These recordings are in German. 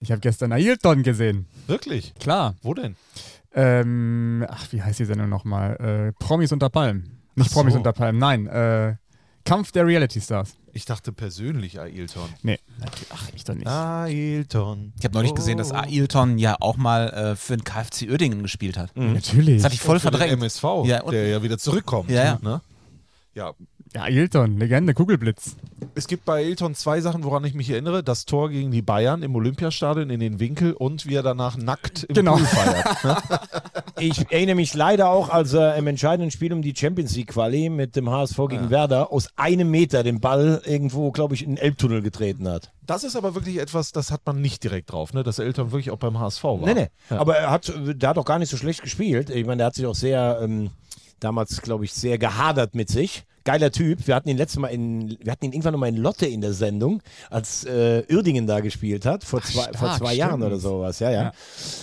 Ich habe gestern Ailton gesehen. Wirklich? Klar. Wo denn? Wie heißt die Sendung nochmal? Promis unter Palmen. Nicht Promis unter Palmen, nein. Kampf der Reality Stars. Ich dachte persönlich Ailton. Nee, natürlich. Ach, ich doch nicht. Ailton. Ich habe neulich gesehen, dass Ailton ja auch mal für den KFC Uerdingen gespielt hat. Natürlich. Das hatte ich voll Für den verdrängt. MSV, Ja, und- der ja wieder zurückkommt. Ja. Ne? Ja. Ja, Ailton, Legende, Kugelblitz. Es gibt bei Ailton 2 Sachen, woran ich mich erinnere. Das Tor gegen die Bayern im Olympiastadion in den Winkel und wie er danach nackt im Pool feiert. Ne? Ich erinnere mich leider auch, als er im entscheidenden Spiel um die Champions League Quali mit dem HSV gegen Werder aus 1 Meter den Ball irgendwo, glaube ich, in den Elbtunnel getreten hat. Das ist aber wirklich etwas, das hat man nicht direkt drauf, ne? Dass Ailton wirklich auch beim HSV war. Nee. Ja. Aber der hat auch gar nicht so schlecht gespielt. Ich meine, der hat sich auch sehr, damals, glaube ich, sehr gehadert mit sich. Geiler Typ. Wir hatten ihn irgendwann noch mal in Lotte in der Sendung, als Uerdingen da gespielt hat, vor zwei Jahren oder sowas. Ja.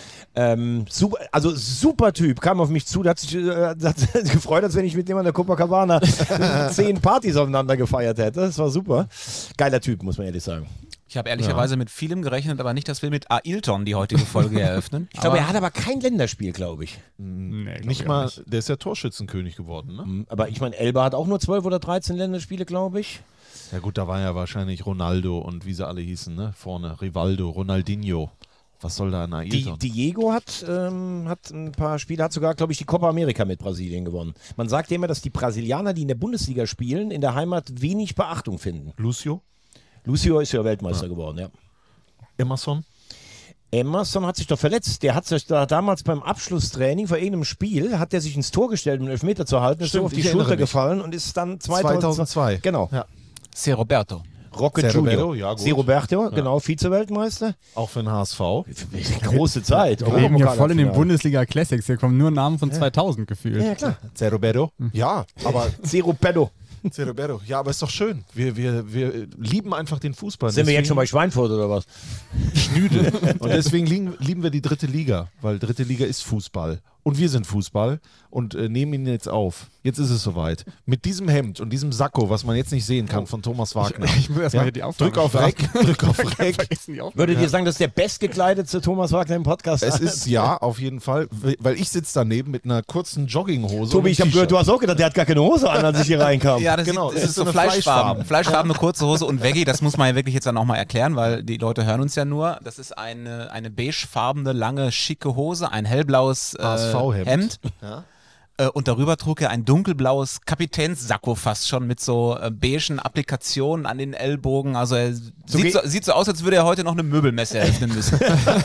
Super Typ, kam auf mich zu, der hat sich gefreut, als wenn ich mit dem an der Copacabana 10 Partys aufeinander gefeiert hätte. Das war super. Geiler Typ, muss man ehrlich sagen. Ich habe ehrlicherweise mit vielem gerechnet, aber nicht, dass wir mit Ailton die heutige Folge eröffnen. Ich glaube, er hat aber kein Länderspiel, glaube ich. Nee, Nicht mal, der ist ja Torschützenkönig geworden, ne? Aber ich meine, Elba hat auch nur 12 oder 13 Länderspiele, glaube ich. Ja gut, da war ja wahrscheinlich Ronaldo und wie sie alle hießen, ne? Vorne, Rivaldo, Ronaldinho. Was soll da an Ailton? Diego hat ein paar Spiele, hat sogar, glaube ich, die Copa America mit Brasilien gewonnen. Man sagt ja immer, dass die Brasilianer, die in der Bundesliga spielen, in der Heimat wenig Beachtung finden. Lucio? Lucio ist ja Weltmeister geworden, ja. Emerson? Emerson hat sich doch verletzt. Der hat sich da damals beim Abschlusstraining vor irgendeinem Spiel, hat der sich ins Tor gestellt, um den Elfmeter zu halten, ist so auf die Schulter gefallen und ist dann 2002. Genau. Ja. C. Roberto. Rocket Zé Junior. Roberto, ja, gut. C. Roberto, genau, Vize-Weltmeister. Auch für den HSV. Große Zeit. Wir leben hier voll in den Europapokal-Finale. Bundesliga Classics. Hier kommen nur Namen von 2000 gefühlt. Ja, klar. C. Roberto? Ja, aber C. Roberto. C. Roberto. Ja, aber ist doch schön. Wir lieben einfach den Fußball. Sind wir jetzt schon bei Schweinfurt oder was? Schnüde. Und deswegen lieben wir die 3. Liga, weil 3. Liga ist Fußball. Und wir sind Fußball und nehmen ihn jetzt auf. Jetzt ist es soweit. Mit diesem Hemd und diesem Sakko, was man jetzt nicht sehen kann, von Thomas Wagner. Ich muss erstmal hier die Aufnahme Drück auf Rec. Drück auf Rec. Vergessen die Aufnahme. Würdet ihr sagen, das ist der bestgekleidete Thomas Wagner im Podcast? Es ist ja, auf jeden Fall, weil ich sitze daneben mit einer kurzen Jogginghose. Tobi, und ich habe einem gehört, T-Shirt. du hast auch gedacht, der hat gar keine Hose an, als ich hier reinkam. Ja, das Genau, ist es ist so so eine Fleischfarben. Fleischfarben. Fleischfarbene kurze Hose und Veggie, das muss man ja wirklich jetzt dann auch mal erklären, weil die Leute hören uns ja nur. Das ist eine beigefarbene, lange, schicke Hose, ein hellblaues HSV-Hemd. Hemd. Ja. Und darüber trug er ein dunkelblaues Kapitänssacko fast schon mit so beigen Applikationen an den Ellbogen. Also er sieht so aus, als würde er heute noch eine Möbelmesse eröffnen müssen.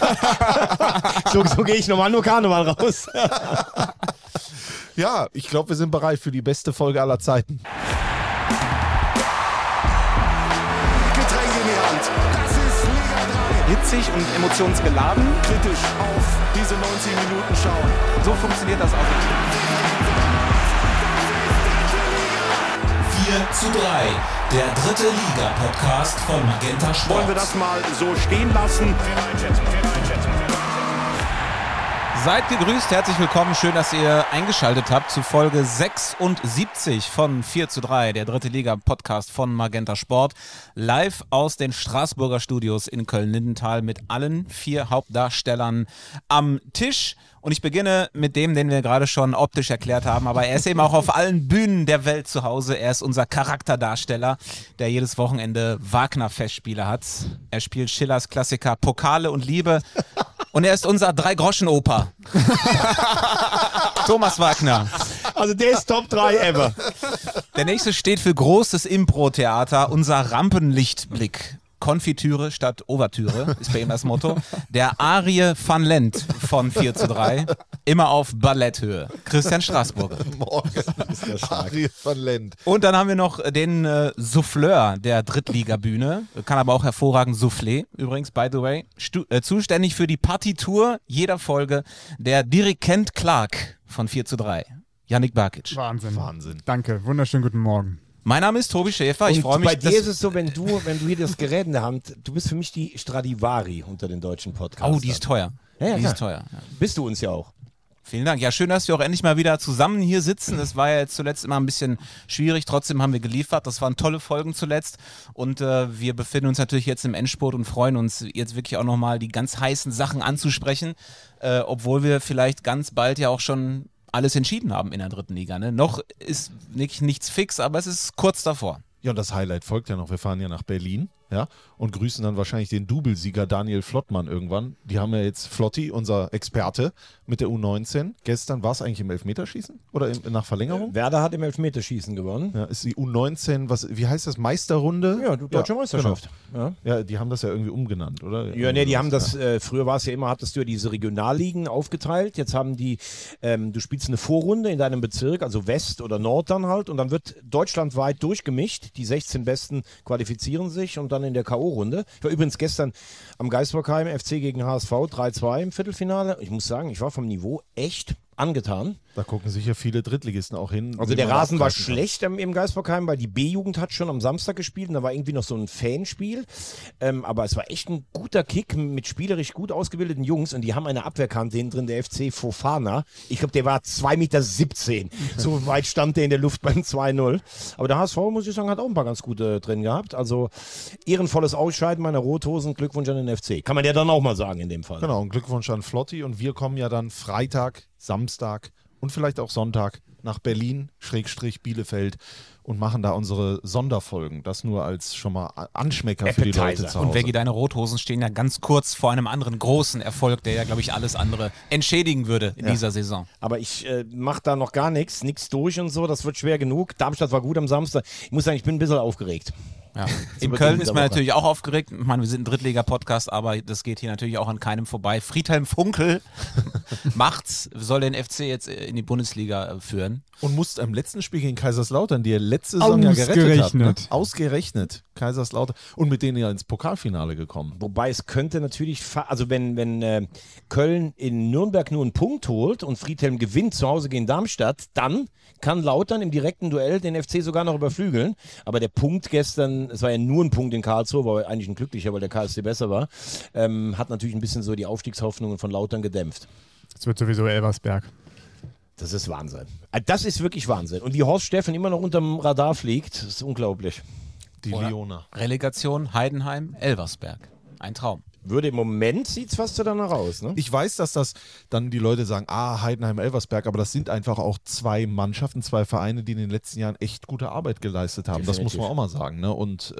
So gehe ich nochmal nur Karneval raus. Ja, ich glaube, wir sind bereit für die beste Folge aller Zeiten. Getränk in die Hand. Das ist Liga 3. Hitzig und emotionsgeladen. Kritisch auf diese 90 Minuten schauen. So funktioniert das auch. 4:3, der 3. Liga-Podcast von Magenta Sport. Wollen wir das mal so stehen lassen? Seid gegrüßt, herzlich willkommen, schön, dass ihr eingeschaltet habt zu Folge 76 von 4:3, der 3. Liga-Podcast von Magenta Sport, live aus den Straßburger Studios in Köln-Lindenthal mit allen 4 Hauptdarstellern am Tisch. Und ich beginne mit dem, den wir gerade schon optisch erklärt haben, aber er ist eben auch auf allen Bühnen der Welt zu Hause. Er ist unser Charakterdarsteller, der jedes Wochenende Wagner-Festspiele hat. Er spielt Schillers Klassiker Pokale und Liebe. Und er ist unser Drei-Groschen-Opa. Thomas Wagner. Also der ist Top 3 ever. Der nächste steht für großes Impro-Theater, unser Rampenlichtblick. Konfitüre statt Ouvertüre ist bei ihm das Motto. Der Arie van Lent von 4:3, immer auf Balletthöhe. Christian Straßburger. Morgen. Arie van Lent. Und dann haben wir noch den Souffleur der Drittligabühne, kann aber auch hervorragend Soufflé, übrigens, by the way. Zuständig für die Partitur jeder Folge, der Dirigent Clark von 4:3, Yannick Barkic. Wahnsinn. Danke, wunderschönen guten Morgen. Mein Name ist Tobi Schäfer, ich Und freue mich. bei dir ist es so, wenn du hier das Gerät in der Hand, du bist für mich die Stradivari unter den deutschen Podcasts. Oh, die ist teuer. Ja, die klar. ist teuer. Ja. Bist du uns ja auch. Vielen Dank. Ja, schön, dass wir auch endlich mal wieder zusammen hier sitzen. Es war ja jetzt zuletzt immer ein bisschen schwierig. Trotzdem haben wir geliefert. Das waren tolle Folgen zuletzt. Und wir befinden uns natürlich jetzt im Endspurt und freuen uns jetzt wirklich auch nochmal die ganz heißen Sachen anzusprechen. Obwohl wir vielleicht ganz bald ja auch schon alles entschieden haben in der 3. Liga. Ne? Noch ist nichts fix, aber es ist kurz davor. Ja, und das Highlight folgt ja noch. Wir fahren ja nach Berlin, ja, und grüßen dann wahrscheinlich den Doublesieger Daniel Flottmann irgendwann. Die haben ja jetzt Flotti, unser Experte, mit der U19. Gestern war es eigentlich im Elfmeterschießen oder nach Verlängerung? Werder hat im Elfmeterschießen gewonnen. Ja, ist die U19, wie heißt das, Meisterrunde? Ja, deutsche Meisterschaft. Genau. Ja, die haben das ja irgendwie umgenannt, oder? Ja, nee, die haben das, früher war es ja immer, hattest du ja diese Regionalligen aufgeteilt. Jetzt haben die, du spielst eine Vorrunde in deinem Bezirk, also West oder Nord dann halt, und dann wird deutschlandweit durchgemischt. Die 16 Besten qualifizieren sich und dann in der K.O.-Runde. Ich war übrigens gestern am Geisbockheim, FC gegen HSV, 3-2 im Viertelfinale. Ich muss sagen, ich war vom Niveau echt angetan. Da gucken sicher viele Drittligisten auch hin. Also der Rasen war schlecht im Geisbockheim, weil die B-Jugend hat schon am Samstag gespielt und da war irgendwie noch so ein Fanspiel. Aber es war echt ein guter Kick mit spielerisch gut ausgebildeten Jungs und die haben eine Abwehrkante hinten drin, der FC Fofana. Ich glaube, der war 2,17 Meter. So weit stand der in der Luft beim 2-0. Aber der HSV, muss ich sagen, hat auch ein paar ganz gute drin gehabt. Also ehrenvolles Ausscheiden meiner Rothosen. Glückwunsch an den FC. Kann man ja dann auch mal sagen in dem Fall. Genau, und Glückwunsch an Flotti. Und wir kommen ja dann Freitag, Samstag und vielleicht auch Sonntag nach Berlin, Bielefeld und machen da unsere Sonderfolgen. Das nur als schon mal Anschmecker für die Leute zu Hause. Und Veggie, deine Rothosen stehen ja ganz kurz vor einem anderen großen Erfolg, der ja, glaube ich, alles andere entschädigen würde in dieser Saison. Aber ich mache da noch gar nichts durch und so. Das wird schwer genug. Darmstadt war gut am Samstag. Ich muss sagen, ich bin ein bisschen aufgeregt. Ja. In Köln ist man natürlich auch aufgeregt. Ich meine, wir sind ein Drittliga-Podcast, aber das geht hier natürlich auch an keinem vorbei. Friedhelm Funkel soll den FC jetzt in die Bundesliga führen. Und musste am letzten Spiel gegen Kaiserslautern, die er letzte Saison ja gerettet hat. Ne? Ausgerechnet. Kaiserslautern. Und mit denen ja ins Pokalfinale gekommen. Wobei es könnte natürlich, also wenn Köln in Nürnberg nur einen Punkt holt und Friedhelm gewinnt zu Hause gegen Darmstadt, dann kann Lautern im direkten Duell den FC sogar noch überflügeln. Aber der Punkt gestern, es war ja nur ein Punkt in Karlsruhe, war eigentlich ein glücklicher, weil der KSC besser war, hat natürlich ein bisschen so die Aufstiegshoffnungen von Lautern gedämpft. Es wird sowieso Elversberg. Das ist Wahnsinn. Das ist wirklich Wahnsinn. Und wie Horst Steffen immer noch unterm Radar fliegt, das ist unglaublich. Die Leona. Relegation, Heidenheim, Elversberg. Ein Traum. Würde im Moment sieht es fast so danach aus, ne? Ich weiß, dass das dann die Leute sagen, Heidenheim, Elversberg, aber das sind einfach auch zwei Mannschaften, zwei Vereine, die in den letzten Jahren echt gute Arbeit geleistet haben. Definitiv. Das muss man auch mal sagen. Ne? Und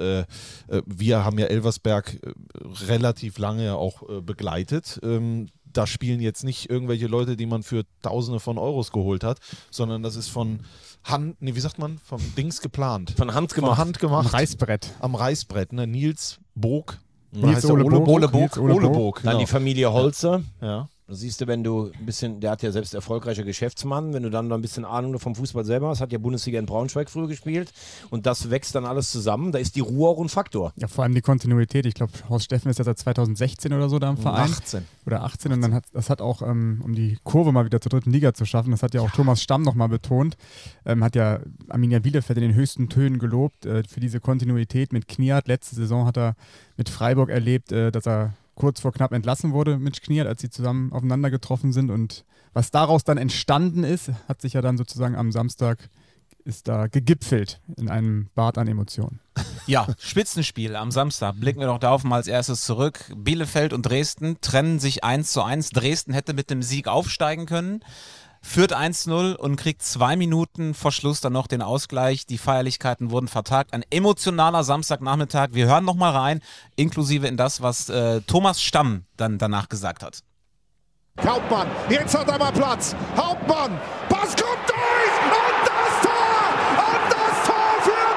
wir haben ja Elversberg relativ lange auch begleitet. Da spielen jetzt nicht irgendwelche Leute, die man für Tausende von Euros geholt hat, sondern das ist von Hand, wie sagt man, vom Dings geplant. Von Hand gemacht. Am Reißbrett. Am Reißbrett, ne? Nils Bog. Nils Ole Bog. Dann die Familie Holzer. Ja. Das siehst du, wenn du ein bisschen, der hat ja selbst erfolgreicher Geschäftsmann, wenn du dann noch ein bisschen Ahnung vom Fußball selber hast, hat ja Bundesliga in Braunschweig früher gespielt und das wächst dann alles zusammen, da ist die Ruhe auch ein Faktor. Ja, vor allem die Kontinuität. Ich glaube, Horst Steffen ist ja seit 2016 oder so da im Verein. 18. Oder 18 und dann hat auch, um die Kurve mal wieder zur 3. Liga zu schaffen, das hat ja auch Thomas Stamm nochmal betont, hat ja Arminia Bielefeld in den höchsten Tönen gelobt für diese Kontinuität mit Kniat. Letzte Saison hat er mit Freiburg erlebt, dass er kurz vor knapp entlassen wurde mit Kniat, als sie zusammen aufeinander getroffen sind. Und was daraus dann entstanden ist, hat sich ja dann sozusagen am Samstag ist da gegipfelt in einem Bad an Emotionen. Ja, Spitzenspiel am Samstag. Blicken wir doch darauf mal als erstes zurück. Bielefeld und Dresden trennen sich 1:1. Dresden hätte mit dem Sieg aufsteigen können. Führt 1-0 und kriegt 2 Minuten vor Schluss dann noch den Ausgleich. Die Feierlichkeiten wurden vertagt. Ein emotionaler Samstagnachmittag. Wir hören nochmal rein, inklusive in das, was Thomas Stamm dann danach gesagt hat. Hauptmann, jetzt hat er mal Platz. Hauptmann, Pass kommt durch und das Tor! Und das Tor für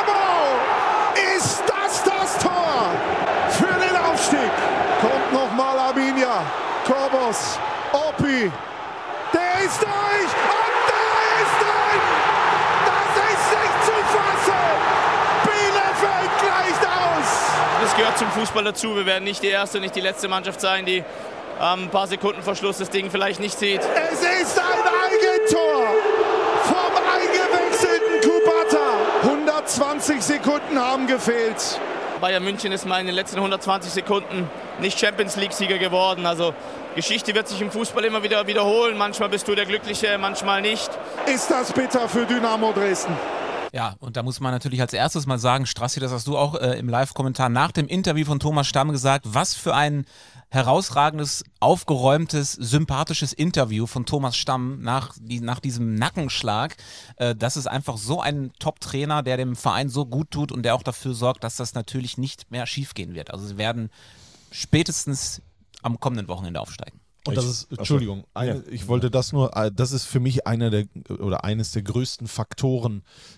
Dynamo! Ist das Tor für den Aufstieg? Kommt nochmal Arminia, Korbos, Oppi. Der ist durch und der ist drin! Das ist nicht zu fassen! Bielefeld gleicht aus! Das gehört zum Fußball dazu. Wir werden nicht die erste, nicht die letzte Mannschaft sein, die ein paar Sekunden vor Schluss das Ding vielleicht nicht sieht. Es ist ein Eigentor vom eingewechselten Kubata. 120 Sekunden haben gefehlt. Bayern München ist mal in den letzten 120 Sekunden nicht Champions-League-Sieger geworden. Also Geschichte wird sich im Fußball immer wieder wiederholen. Manchmal bist du der Glückliche, manchmal nicht. Ist das bitter für Dynamo Dresden? Ja, und da muss man natürlich als erstes mal sagen, Strassi, das hast du auch im Live-Kommentar nach dem Interview von Thomas Stamm gesagt, was für ein herausragendes, aufgeräumtes, sympathisches Interview von Thomas Stamm nach diesem Nackenschlag. Das ist einfach so ein Top-Trainer, der dem Verein so gut tut und der auch dafür sorgt, dass das natürlich nicht mehr schiefgehen wird. Also sie werden spätestens am kommenden Wochenende aufsteigen. Und das ist, Entschuldigung, ich wollte das nur, das ist für mich eines der größten Faktoren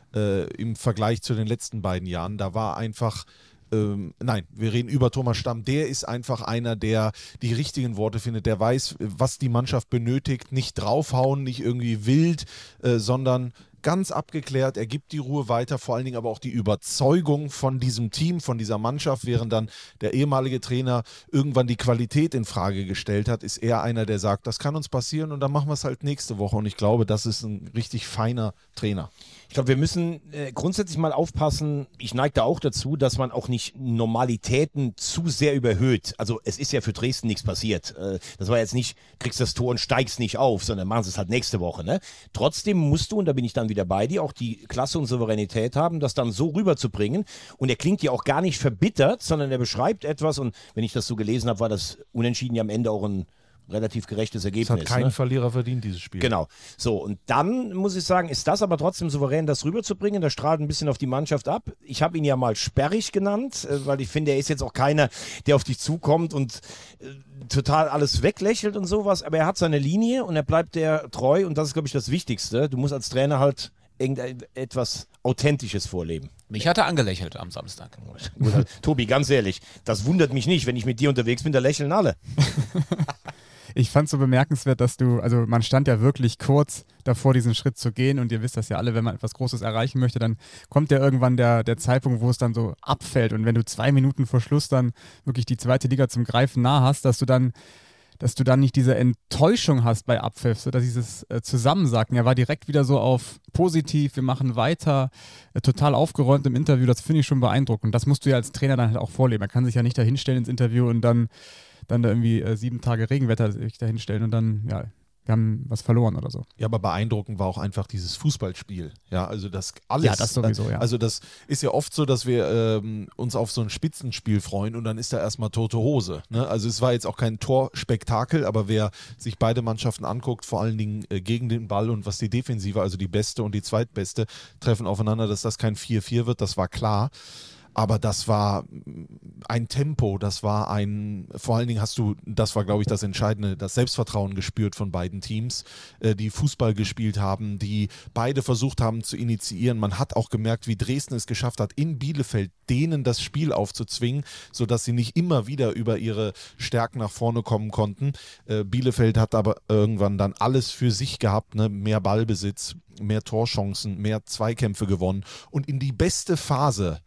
im Vergleich zu den letzten beiden Jahren. Da war einfach, nein, wir reden über Thomas Stamm, der ist einfach einer, der die richtigen Worte findet, der weiß, was die Mannschaft benötigt, nicht draufhauen, nicht irgendwie wild, sondern ganz abgeklärt, er gibt die Ruhe weiter, vor allen Dingen aber auch die Überzeugung von diesem Team, von dieser Mannschaft, während dann der ehemalige Trainer irgendwann die Qualität in Frage gestellt hat, ist er einer, der sagt, das kann uns passieren und dann machen wir es halt nächste Woche und ich glaube, das ist ein richtig feiner Trainer. Ich glaube, wir müssen grundsätzlich mal aufpassen, ich neige da auch dazu, dass man auch nicht Normalitäten zu sehr überhöht. Also es ist ja für Dresden nichts passiert. Das war jetzt nicht, kriegst das Tor und steigst nicht auf, sondern machen sie es halt nächste Woche. Ne? Trotzdem musst du, und da bin ich dann wieder bei dir, auch die Klasse und Souveränität haben, das dann so rüberzubringen. Und er klingt ja auch gar nicht verbittert, sondern er beschreibt etwas, und wenn ich das so gelesen habe, war das Unentschieden ja am Ende auch ein relativ gerechtes Ergebnis. Es hat keinen Verlierer verdient, dieses Spiel. Genau. So, und dann muss ich sagen, ist das aber trotzdem souverän, das rüberzubringen. Das strahlt ein bisschen auf die Mannschaft ab. Ich habe ihn ja mal sperrig genannt, weil ich finde, er ist jetzt auch keiner, der auf dich zukommt und total alles weglächelt und sowas. Aber er hat seine Linie und er bleibt der treu und das ist, glaube ich, das Wichtigste. Du musst als Trainer halt irgendetwas Authentisches vorleben. Mich hat er angelächelt am Samstag. Tobi, ganz ehrlich, das wundert mich nicht. Wenn ich mit dir unterwegs bin, da lächeln alle. Ich fand es so bemerkenswert, dass man stand ja wirklich kurz davor, diesen Schritt zu gehen und ihr wisst das ja alle, wenn man etwas Großes erreichen möchte, dann kommt ja irgendwann der Zeitpunkt, wo es dann so abfällt und wenn du 2 Minuten vor Schluss dann wirklich die zweite Liga zum Greifen nah hast, dass du dann nicht diese Enttäuschung hast bei Abpfiff, so dass dieses Zusammensacken, er war direkt wieder so auf positiv, wir machen weiter, total aufgeräumt im Interview, das finde ich schon beeindruckend. Das musst du ja als Trainer dann halt auch vorleben. Er kann sich ja nicht da hinstellen ins Interview und dann da irgendwie 7 Tage Regenwetter sich da hinstellen und dann, ja, wir haben was verloren oder so. Ja, aber beeindruckend war auch einfach dieses Fußballspiel. Ja, also das alles. Ja, das sowieso, ja. Also das ist ja oft so, dass wir uns auf so ein Spitzenspiel freuen und dann ist da erstmal tote Hose. Ne? Also es war jetzt auch kein Torspektakel, aber wer sich beide Mannschaften anguckt, vor allen Dingen gegen den Ball und was die Defensive, also die beste und die zweitbeste, treffen aufeinander, dass das kein 4-4 wird, das war klar. Aber das war ein Tempo, vor allen Dingen das war, glaube ich, das Entscheidende, das Selbstvertrauen gespürt von beiden Teams, die Fußball gespielt haben, die beide versucht haben zu initiieren. Man hat auch gemerkt, wie Dresden es geschafft hat, in Bielefeld denen das Spiel aufzuzwingen, sodass sie nicht immer wieder über ihre Stärken nach vorne kommen konnten. Bielefeld hat aber irgendwann dann alles für sich gehabt, ne? Mehr Ballbesitz, mehr Torchancen, mehr Zweikämpfe gewonnen und in die beste Phase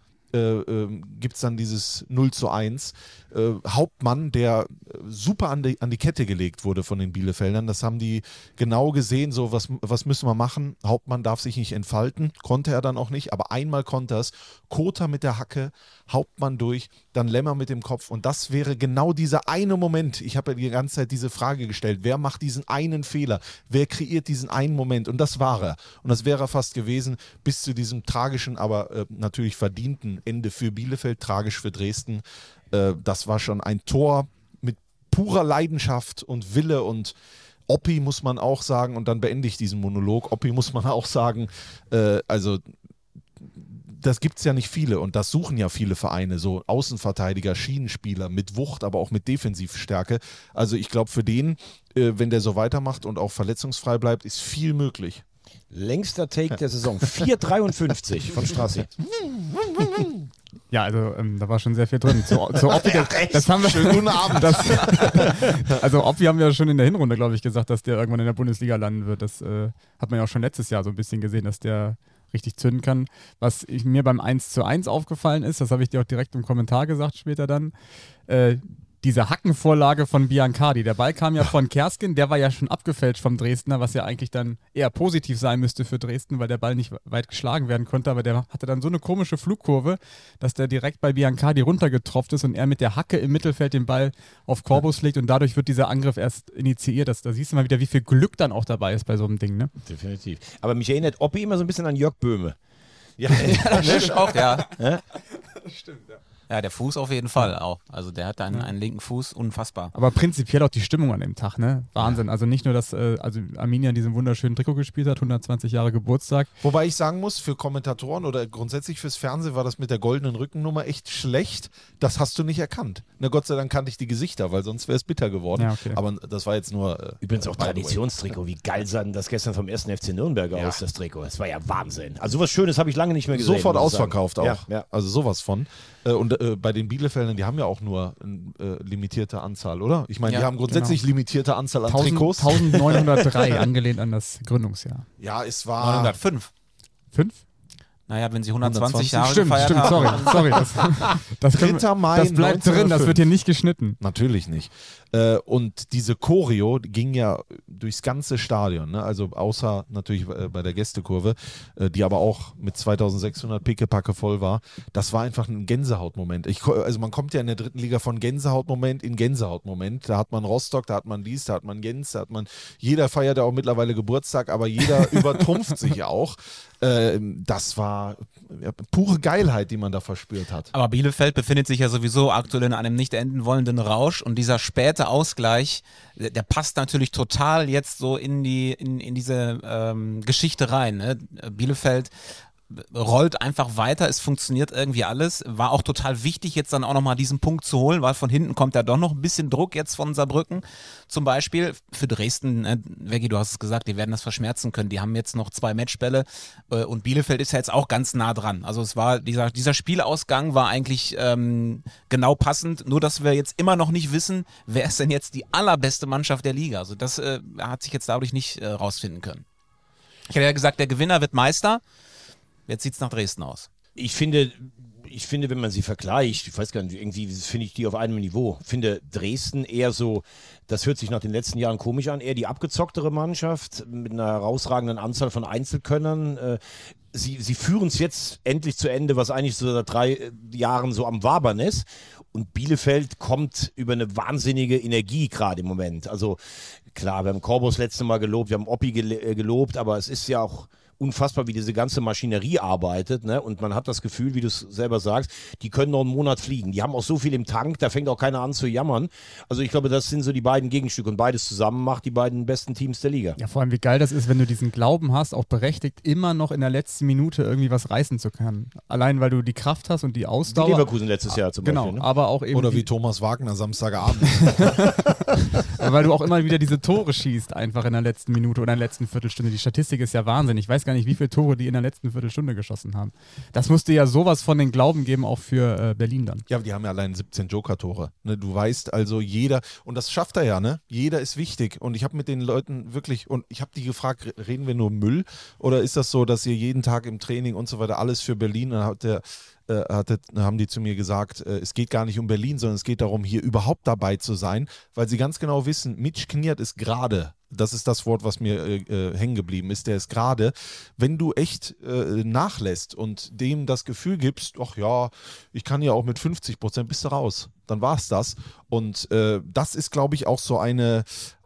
gibt es dann dieses 0:1. Hauptmann, der super an die Kette gelegt wurde von den Bielefeldern. Das haben die genau gesehen, so was müssen wir machen. Hauptmann darf sich nicht entfalten, konnte er dann auch nicht, aber einmal konnte er es. Kota mit der Hacke, Hauptmann durch, dann Lämmer mit dem Kopf und das wäre genau dieser eine Moment. Ich habe ja die ganze Zeit diese Frage gestellt, wer macht diesen einen Fehler? Wer kreiert diesen einen Moment? Und das war er. Und das wäre er fast gewesen bis zu diesem tragischen, aber natürlich verdienten Ende für Bielefeld, tragisch für Dresden. Das war schon ein Tor mit purer Leidenschaft und Wille und Oppi muss man auch sagen, und dann beende ich diesen Monolog, Oppi muss man auch sagen, also das gibt es ja nicht viele und das suchen ja viele Vereine, so Außenverteidiger, Schienenspieler mit Wucht, aber auch mit Defensivstärke. Also ich glaube für den, wenn der so weitermacht und auch verletzungsfrei bleibt, ist viel möglich. Längster Take der Saison, 4,53 von Strassi. Ja, also da war schon sehr viel drin. Zu Oppi, das haben wir schon. Guten Abend. Also Oppi haben wir ja schon in der Hinrunde, glaube ich, gesagt, dass der irgendwann in der Bundesliga landen wird. Das hat man ja auch schon letztes Jahr so ein bisschen gesehen, dass der richtig zünden kann. Was mir beim 1:1 aufgefallen ist, das habe ich dir auch direkt im Kommentar gesagt später dann, diese Hackenvorlage von Biancardi. Der Ball kam ja von Kersken, der war ja schon abgefälscht vom Dresdner, was ja eigentlich dann eher positiv sein müsste für Dresden, weil der Ball nicht weit geschlagen werden konnte, aber der hatte dann so eine komische Flugkurve, dass der direkt bei Biancardi runtergetropft ist und er mit der Hacke im Mittelfeld den Ball auf Korbus legt und dadurch wird dieser Angriff erst initiiert. Da siehst du mal wieder, wie viel Glück dann auch dabei ist bei so einem Ding, ne? Definitiv. Aber mich erinnert Oppi immer so ein bisschen an Jörg Böhme. Ja, das auch, ja. Stimmt, ja. Ja, der Fuß auf jeden Fall auch. Also der hat einen linken Fuß, unfassbar. Aber prinzipiell auch die Stimmung an dem Tag, ne? Wahnsinn. Also nicht nur, dass Arminia diesen wunderschönen Trikot gespielt hat, 120 Jahre Geburtstag. Wobei ich sagen muss, für Kommentatoren oder grundsätzlich fürs Fernsehen war das mit der goldenen Rückennummer echt schlecht. Das hast du nicht erkannt. Na Gott sei Dank kannte ich die Gesichter, weil sonst wäre es bitter geworden. Ja, okay. Aber das war jetzt nur... Übrigens auch Traditionstrikot. Wie geil sah denn das gestern vom 1. FC Nürnberg aus, das Trikot? Das war ja Wahnsinn. Also sowas Schönes habe ich lange nicht mehr gesehen. Sofort ausverkauft auch. Ja. Also sowas von. Und bei den Bielefeldern, die haben ja auch nur eine limitierte Anzahl, oder? Ich meine, die haben grundsätzlich limitierte Anzahl an Trikots. 1903, angelehnt an das Gründungsjahr. Ja, es war... 905. 5? Naja, wenn sie 120 Jahre Stimmt, gefeiert haben. sorry. Das 3. Mai das bleibt 1905. drin, das wird hier nicht geschnitten. Natürlich nicht. Und diese Choreo ging ja durchs ganze Stadion, ne? Also außer natürlich bei der Gästekurve, die aber auch mit 2600 Pickepacke voll war. Das war einfach ein Gänsehautmoment. Also man kommt ja in der 3. Liga von Gänsehautmoment in Gänsehautmoment. Da hat man Rostock, da hat man dies, da hat man Gens, da hat man, jeder feiert ja auch mittlerweile Geburtstag, aber jeder übertrumpft sich auch. Das war pure Geilheit, die man da verspürt hat. Aber Bielefeld befindet sich ja sowieso aktuell in einem nicht enden wollenden Rausch und dieser späte Ausgleich, der passt natürlich total jetzt so in diese Geschichte rein. Ne? Bielefeld rollt einfach weiter, es funktioniert irgendwie alles. War auch total wichtig, jetzt dann auch nochmal diesen Punkt zu holen, weil von hinten kommt ja doch noch ein bisschen Druck jetzt von Saarbrücken zum Beispiel. Für Dresden, Veggi, du hast es gesagt, die werden das verschmerzen können. Die haben jetzt noch 2 Matchbälle und Bielefeld ist ja jetzt auch ganz nah dran. Also es war dieser Spielausgang war eigentlich genau passend, nur dass wir jetzt immer noch nicht wissen, wer ist denn jetzt die allerbeste Mannschaft der Liga. Also das hat sich jetzt dadurch nicht rausfinden können. Ich hätte ja gesagt, der Gewinner wird Meister. Jetzt sieht es nach Dresden aus. Ich finde, wenn man sie vergleicht, ich weiß gar nicht, irgendwie finde ich die auf einem Niveau. Ich finde Dresden eher so, das hört sich nach den letzten Jahren komisch an, eher die abgezocktere Mannschaft mit einer herausragenden Anzahl von Einzelkönnern. Sie führen es jetzt endlich zu Ende, was eigentlich so seit 3 Jahren so am Wabern ist. Und Bielefeld kommt über eine wahnsinnige Energie gerade im Moment. Also klar, wir haben Korbus das letzte Mal gelobt, wir haben Oppi gelobt, aber es ist ja auch unfassbar, wie diese ganze Maschinerie arbeitet, ne? Und man hat das Gefühl, wie du es selber sagst, die können noch einen Monat fliegen. Die haben auch so viel im Tank, da fängt auch keiner an zu jammern. Also ich glaube, das sind so die beiden Gegenstücke und beides zusammen macht die beiden besten Teams der Liga. Ja, vor allem wie geil das ist, wenn du diesen Glauben hast, auch berechtigt, immer noch in der letzten Minute irgendwie was reißen zu können. Allein, weil du die Kraft hast und die Ausdauer. Wie Leverkusen letztes Jahr zum Beispiel. Genau, aber auch eben... Oder wie Thomas Wagner Samstagabend. Weil du auch immer wieder diese Tore schießt, einfach in der letzten Minute oder in der letzten Viertelstunde. Die Statistik ist ja Wahnsinn. Ich weiß gar nicht, wie viele Tore die in der letzten Viertelstunde geschossen haben. Das musste ja sowas von den Glauben geben, auch für Berlin dann. Ja, aber die haben ja allein 17 Joker-Tore. Ne? Du weißt also jeder, und das schafft er ja, ne? Jeder ist wichtig. Und ich habe mit den Leuten wirklich, und ich habe die gefragt, reden wir nur Müll? Oder ist das so, dass ihr jeden Tag im Training und so weiter alles für Berlin, dann haben die zu mir gesagt, es geht gar nicht um Berlin, sondern es geht darum, hier überhaupt dabei zu sein, weil sie ganz genau wissen, Mitch Kniert ist gerade, das ist das Wort, was mir hängen geblieben ist, der ist gerade, wenn du echt nachlässt und dem das Gefühl gibst, ach ja, ich kann ja auch mit 50%, bist du raus. Dann war es das. Und das ist, glaube ich, auch so eine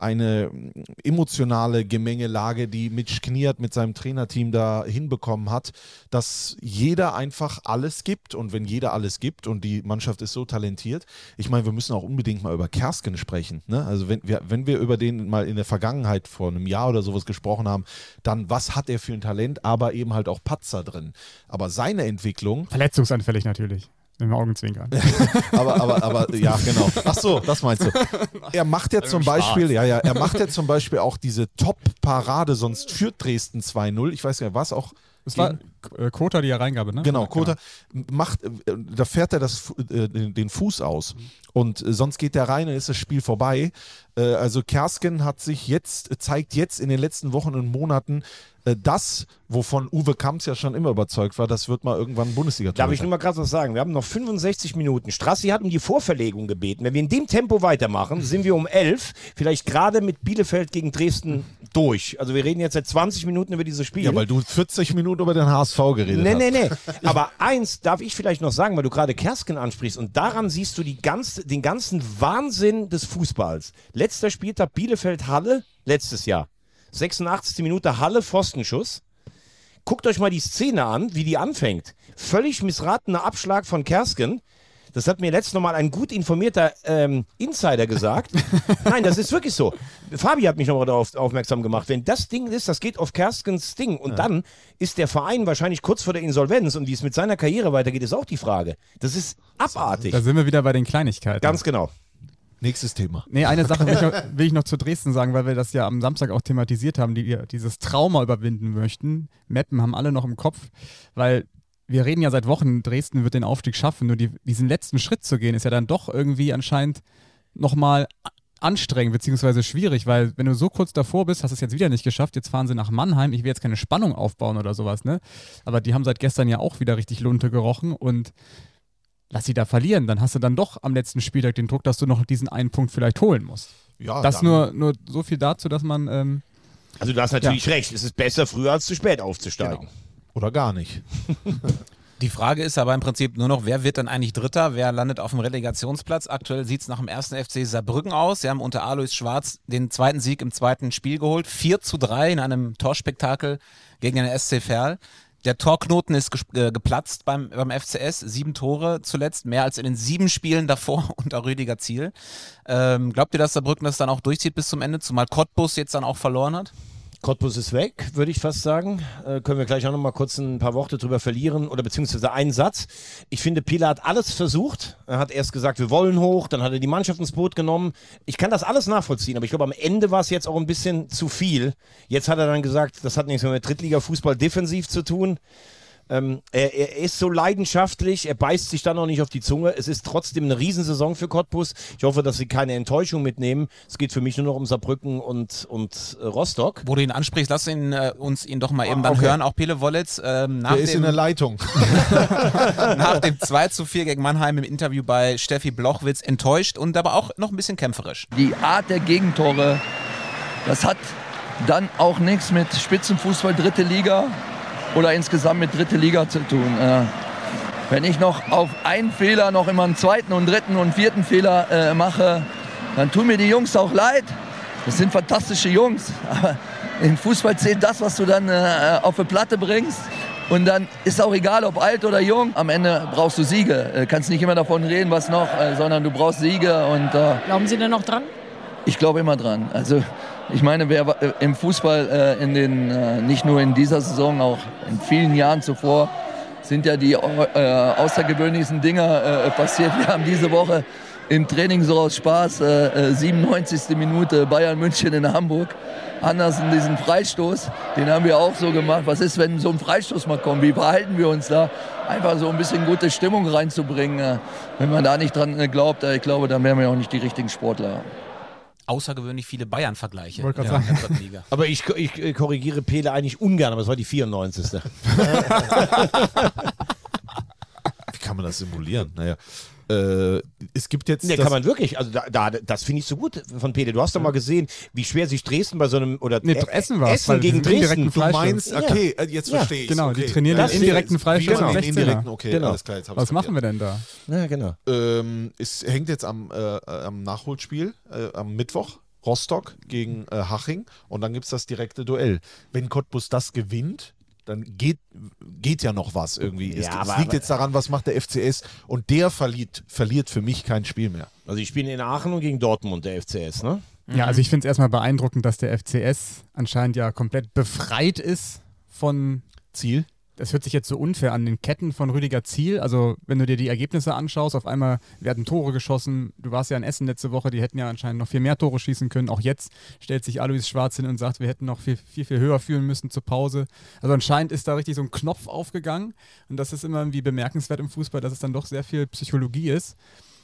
emotionale Gemengelage, die Mitch Kniert mit seinem Trainerteam da hinbekommen hat, dass jeder einfach alles gibt. Und wenn jeder alles gibt und die Mannschaft ist so talentiert, ich meine, wir müssen auch unbedingt mal über Kersken sprechen. Ne? Also wenn wir über den mal in der Vergangenheit vor einem Jahr oder sowas gesprochen haben, dann was hat er für ein Talent, aber eben halt auch Patzer drin. Aber seine Entwicklung... Verletzungsanfällig natürlich. Mit dem Augenzwinkern. aber ja, genau. Ach so, das meinst du. Er macht ja zum Beispiel, er macht ja zum Beispiel auch diese Top-Parade, sonst führt Dresden 2-0. Ich weiß gar nicht, war es auch Es war Kota die Reingabe, ne? Genau, Kota macht, da fährt er den Fuß aus und sonst geht der rein und ist das Spiel vorbei. Also Kersken zeigt jetzt in den letzten Wochen und Monaten das, wovon Uwe Kamps ja schon immer überzeugt war, das wird mal irgendwann Bundesliga-Torhüter. Darf ich nur mal gerade was sagen? Wir haben noch 65 Minuten. Strassi hat um die Vorverlegung gebeten. Wenn wir in dem Tempo weitermachen, sind wir um 11 vielleicht gerade mit Bielefeld gegen Dresden durch. Also wir reden jetzt seit 20 Minuten über dieses Spiel. Ja, weil du 40 Minuten über den HSV geredet hast. Nee. Aber eins darf ich vielleicht noch sagen, weil du gerade Kersken ansprichst und daran siehst du den ganzen Wahnsinn des Fußballs. Letzter Spieltag Bielefeld-Halle, letztes Jahr. 86. Minute Halle, Pfostenschuss. Guckt euch mal die Szene an, wie die anfängt. Völlig missratener Abschlag von Kersken. Das hat mir letztes Mal ein gut informierter Insider gesagt. Nein, das ist wirklich so. Fabi hat mich nochmal darauf aufmerksam gemacht. Wenn das Ding ist, das geht auf Kerskens Ding. Und dann ist der Verein wahrscheinlich kurz vor der Insolvenz. Und wie es mit seiner Karriere weitergeht, ist auch die Frage. Das ist abartig. Da sind wir wieder bei den Kleinigkeiten. Ganz genau. Nächstes Thema. Nee, eine Sache will ich noch zu Dresden sagen, weil wir das ja am Samstag auch thematisiert haben, die dieses Trauma überwinden möchten. Meppen haben alle noch im Kopf, weil wir reden ja seit Wochen, Dresden wird den Aufstieg schaffen, nur diesen letzten Schritt zu gehen, ist ja dann doch irgendwie anscheinend nochmal anstrengend bzw. schwierig, weil wenn du so kurz davor bist, hast du es jetzt wieder nicht geschafft, jetzt fahren sie nach Mannheim, ich will jetzt keine Spannung aufbauen oder sowas, ne? Aber die haben seit gestern ja auch wieder richtig Lunte gerochen und lass sie da verlieren, dann hast du dann doch am letzten Spieltag den Druck, dass du noch diesen einen Punkt vielleicht holen musst. Ja, das nur so viel dazu, dass man... Also du hast natürlich recht, es ist besser früher als zu spät aufzusteigen. Genau. Oder gar nicht. Die Frage ist aber im Prinzip nur noch, wer wird dann eigentlich Dritter, wer landet auf dem Relegationsplatz? Aktuell sieht es nach dem 1. FC Saarbrücken aus. Sie haben unter Alois Schwarz den zweiten Sieg im zweiten Spiel geholt, 4:3 in einem Torspektakel gegen den SC Verl. Der Torknoten ist geplatzt beim FCS, 7 Tore zuletzt, mehr als in den 7 Spielen davor unter Rüdiger Ziel. Glaubt ihr, dass Saarbrücken das dann auch durchzieht bis zum Ende, zumal Cottbus jetzt dann auch verloren hat? Cottbus ist weg, würde ich fast sagen. Können wir gleich auch noch mal kurz ein paar Worte drüber verlieren oder beziehungsweise einen Satz. Ich finde, Pieler hat alles versucht. Er hat erst gesagt, wir wollen hoch, dann hat er die Mannschaft ins Boot genommen. Ich kann das alles nachvollziehen, aber ich glaube, am Ende war es jetzt auch ein bisschen zu viel. Jetzt hat er dann gesagt, das hat nichts mehr mit Drittliga-Fußball defensiv zu tun. Er ist so leidenschaftlich, er beißt sich dann noch nicht auf die Zunge. Es ist trotzdem eine Riesensaison für Cottbus. Ich hoffe, dass sie keine Enttäuschung mitnehmen. Es geht für mich nur noch um Saarbrücken und Rostock. Wo du ihn ansprichst, lass uns ihn doch mal eben dann hören. Auch Pele Wollitz. Der ist in der Leitung. Nach dem 2:4 gegen Mannheim im Interview bei Steffi Blochwitz enttäuscht und aber auch noch ein bisschen kämpferisch. Die Art der Gegentore, das hat dann auch nichts mit Spitzenfußball, dritte Liga oder insgesamt mit dritte Liga zu tun. Wenn ich noch auf einen Fehler noch immer einen zweiten und dritten und vierten Fehler mache, dann tun mir die Jungs auch leid. Das sind fantastische Jungs. Aber im Fußball zählt das, was du dann auf die Platte bringst. Und dann ist auch egal, ob alt oder jung. Am Ende brauchst du Siege. Kannst nicht immer davon reden, was noch, sondern du brauchst Siege. Und, glauben Sie denn noch dran? Ich glaube immer dran. Also ich meine, wer im Fußball nicht nur in dieser Saison, auch in vielen Jahren zuvor, sind ja die außergewöhnlichen Dinge passiert. Wir haben diese Woche im Training so aus Spaß 97. Minute Bayern München in Hamburg. Andersen diesen Freistoß, den haben wir auch so gemacht. Was ist, wenn so ein Freistoß mal kommt? Wie verhalten wir uns da? Einfach so ein bisschen gute Stimmung reinzubringen. Wenn man da nicht dran glaubt, ich glaube, dann wären wir auch nicht die richtigen Sportler. Außergewöhnlich viele Bayern-Vergleiche. Wollte gerade sagen. Liga. Aber ich korrigiere Pele eigentlich ungern, aber es war die 94. Wie kann man das simulieren? Naja, es gibt jetzt... Nee, kann man wirklich. Also das finde ich so gut von Pele. Du hast doch mal gesehen, wie schwer sich Dresden bei so einem... Essen war Essen gegen Dresden. Du meinst, okay, jetzt verstehe ich. Genau, okay. die trainieren den indirekten Freistoß am 16er. Okay, Genau. alles klar, jetzt hab Was ich's machen wir denn da? Ja, genau. Es hängt jetzt am Nachholspiel am Mittwoch. Rostock gegen Haching und dann gibt es das direkte Duell. Wenn Cottbus das gewinnt, dann geht ja noch was irgendwie. Ja, es liegt jetzt daran, was macht der FCS und der verliert für mich kein Spiel mehr. Also die spielen in Aachen und gegen Dortmund, der FCS, ne? Ja, also ich finde es erstmal beeindruckend, dass der FCS anscheinend ja komplett befreit ist von Ziel? das hört sich jetzt so unfair an, den Ketten von Rüdiger Ziel. Also wenn du dir die Ergebnisse anschaust, auf einmal werden Tore geschossen. Du warst ja in Essen letzte Woche, die hätten ja anscheinend noch viel mehr Tore schießen können. Auch jetzt stellt sich Alois Schwarz hin und sagt, wir hätten noch viel höher führen müssen zur Pause. Also anscheinend ist da richtig so ein Knopf aufgegangen. Und das ist immer irgendwie bemerkenswert im Fußball, dass es dann doch sehr viel Psychologie ist.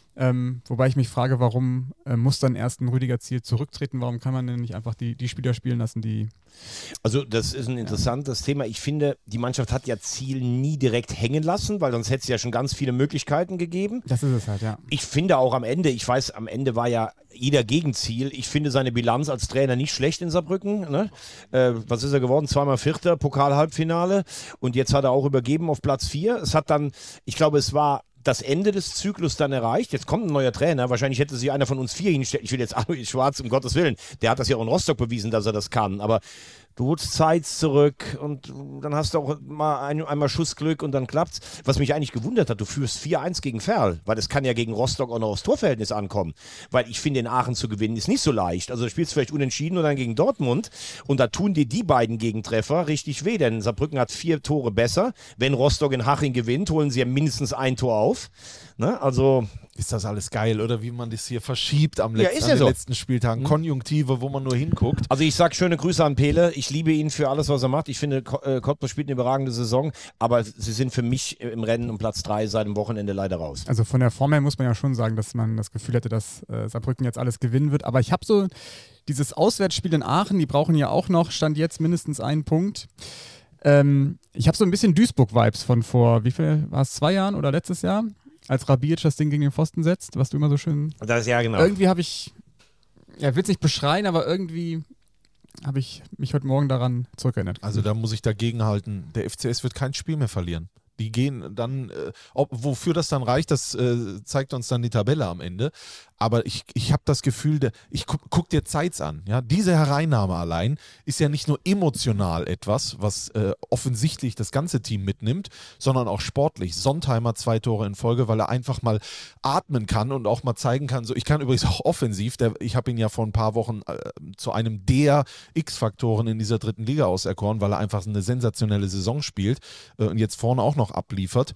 Wobei ich mich frage, warum muss dann erst ein Rüdiger Ziel zurücktreten? Warum kann man denn nicht einfach die Spieler spielen lassen, die... Also das ist ein interessantes Thema. Ich finde, die Mannschaft hat ja Ziel nie direkt hängen lassen, weil sonst hätte es ja schon ganz viele Möglichkeiten gegeben. Das ist es halt, ja. Ich finde auch am Ende, ich weiß, am Ende war ja jeder gegen Ziel. Ich finde seine Bilanz als Trainer nicht schlecht in Saarbrücken. Ne? Was ist er geworden? 2-mal Vierter, Pokal-Halbfinale. Und jetzt hat er auch übergeben auf Platz 4. Es hat dann, ich glaube, es war das Ende des Zyklus dann erreicht. Jetzt kommt ein neuer Trainer. Wahrscheinlich hätte sich einer von uns 4 hingestellt. Ich will jetzt Alois Schwarz, um Gottes Willen. Der hat das ja auch in Rostock bewiesen, dass er das kann. Aber du holst Zeit zurück und dann hast du auch mal einmal Schussglück und dann klappt's. Was mich eigentlich gewundert hat, du führst 4-1 gegen Verl, weil es kann ja gegen Rostock auch noch aufs Torverhältnis ankommen. Weil ich finde, in Aachen zu gewinnen ist nicht so leicht. Also du spielst vielleicht unentschieden oder dann gegen Dortmund und da tun dir die beiden Gegentreffer richtig weh, denn Saarbrücken hat 4 Tore besser. Wenn Rostock in Haching gewinnt, holen sie ja mindestens ein Tor auf. Ne? Also... Ist das alles geil, oder wie man das hier verschiebt an den so. letzten Spieltagen. Konjunktive, wo man nur hinguckt. Also ich sage schöne Grüße an Pele. Ich liebe ihn für alles, was er macht. Ich finde, Cottbus spielt eine überragende Saison, aber sie sind für mich im Rennen um Platz 3 seit dem Wochenende leider raus. Also von der Form her muss man ja schon sagen, dass man das Gefühl hätte, dass Saarbrücken jetzt alles gewinnen wird. Aber ich habe so dieses Auswärtsspiel in Aachen, die brauchen ja auch noch, Stand jetzt mindestens einen Punkt. Ich habe so ein bisschen Duisburg-Vibes von vor, wie viel war es, 2 Jahren oder letztes Jahr? Als Rabic das Ding gegen den Pfosten setzt, was du immer so schön... Das ja, genau. Irgendwie habe ich, ja, will es nicht beschreien, aber irgendwie habe ich mich heute Morgen daran zurückerinnert. Also da muss ich dagegen halten, der FCS wird kein Spiel mehr verlieren. Die gehen dann, wofür das dann reicht, das zeigt uns dann die Tabelle am Ende. Aber ich habe das Gefühl, ich guck dir Zeitz an. Ja? Diese Hereinnahme allein ist ja nicht nur emotional etwas, was offensichtlich das ganze Team mitnimmt, sondern auch sportlich. Sontheimer 2 Tore in Folge, weil er einfach mal atmen kann und auch mal zeigen kann. So, ich kann übrigens auch offensiv, ich habe ihn ja vor ein paar Wochen zu einem der X-Faktoren in dieser 3. Liga auserkoren, weil er einfach eine sensationelle Saison spielt und jetzt vorne auch noch abliefert.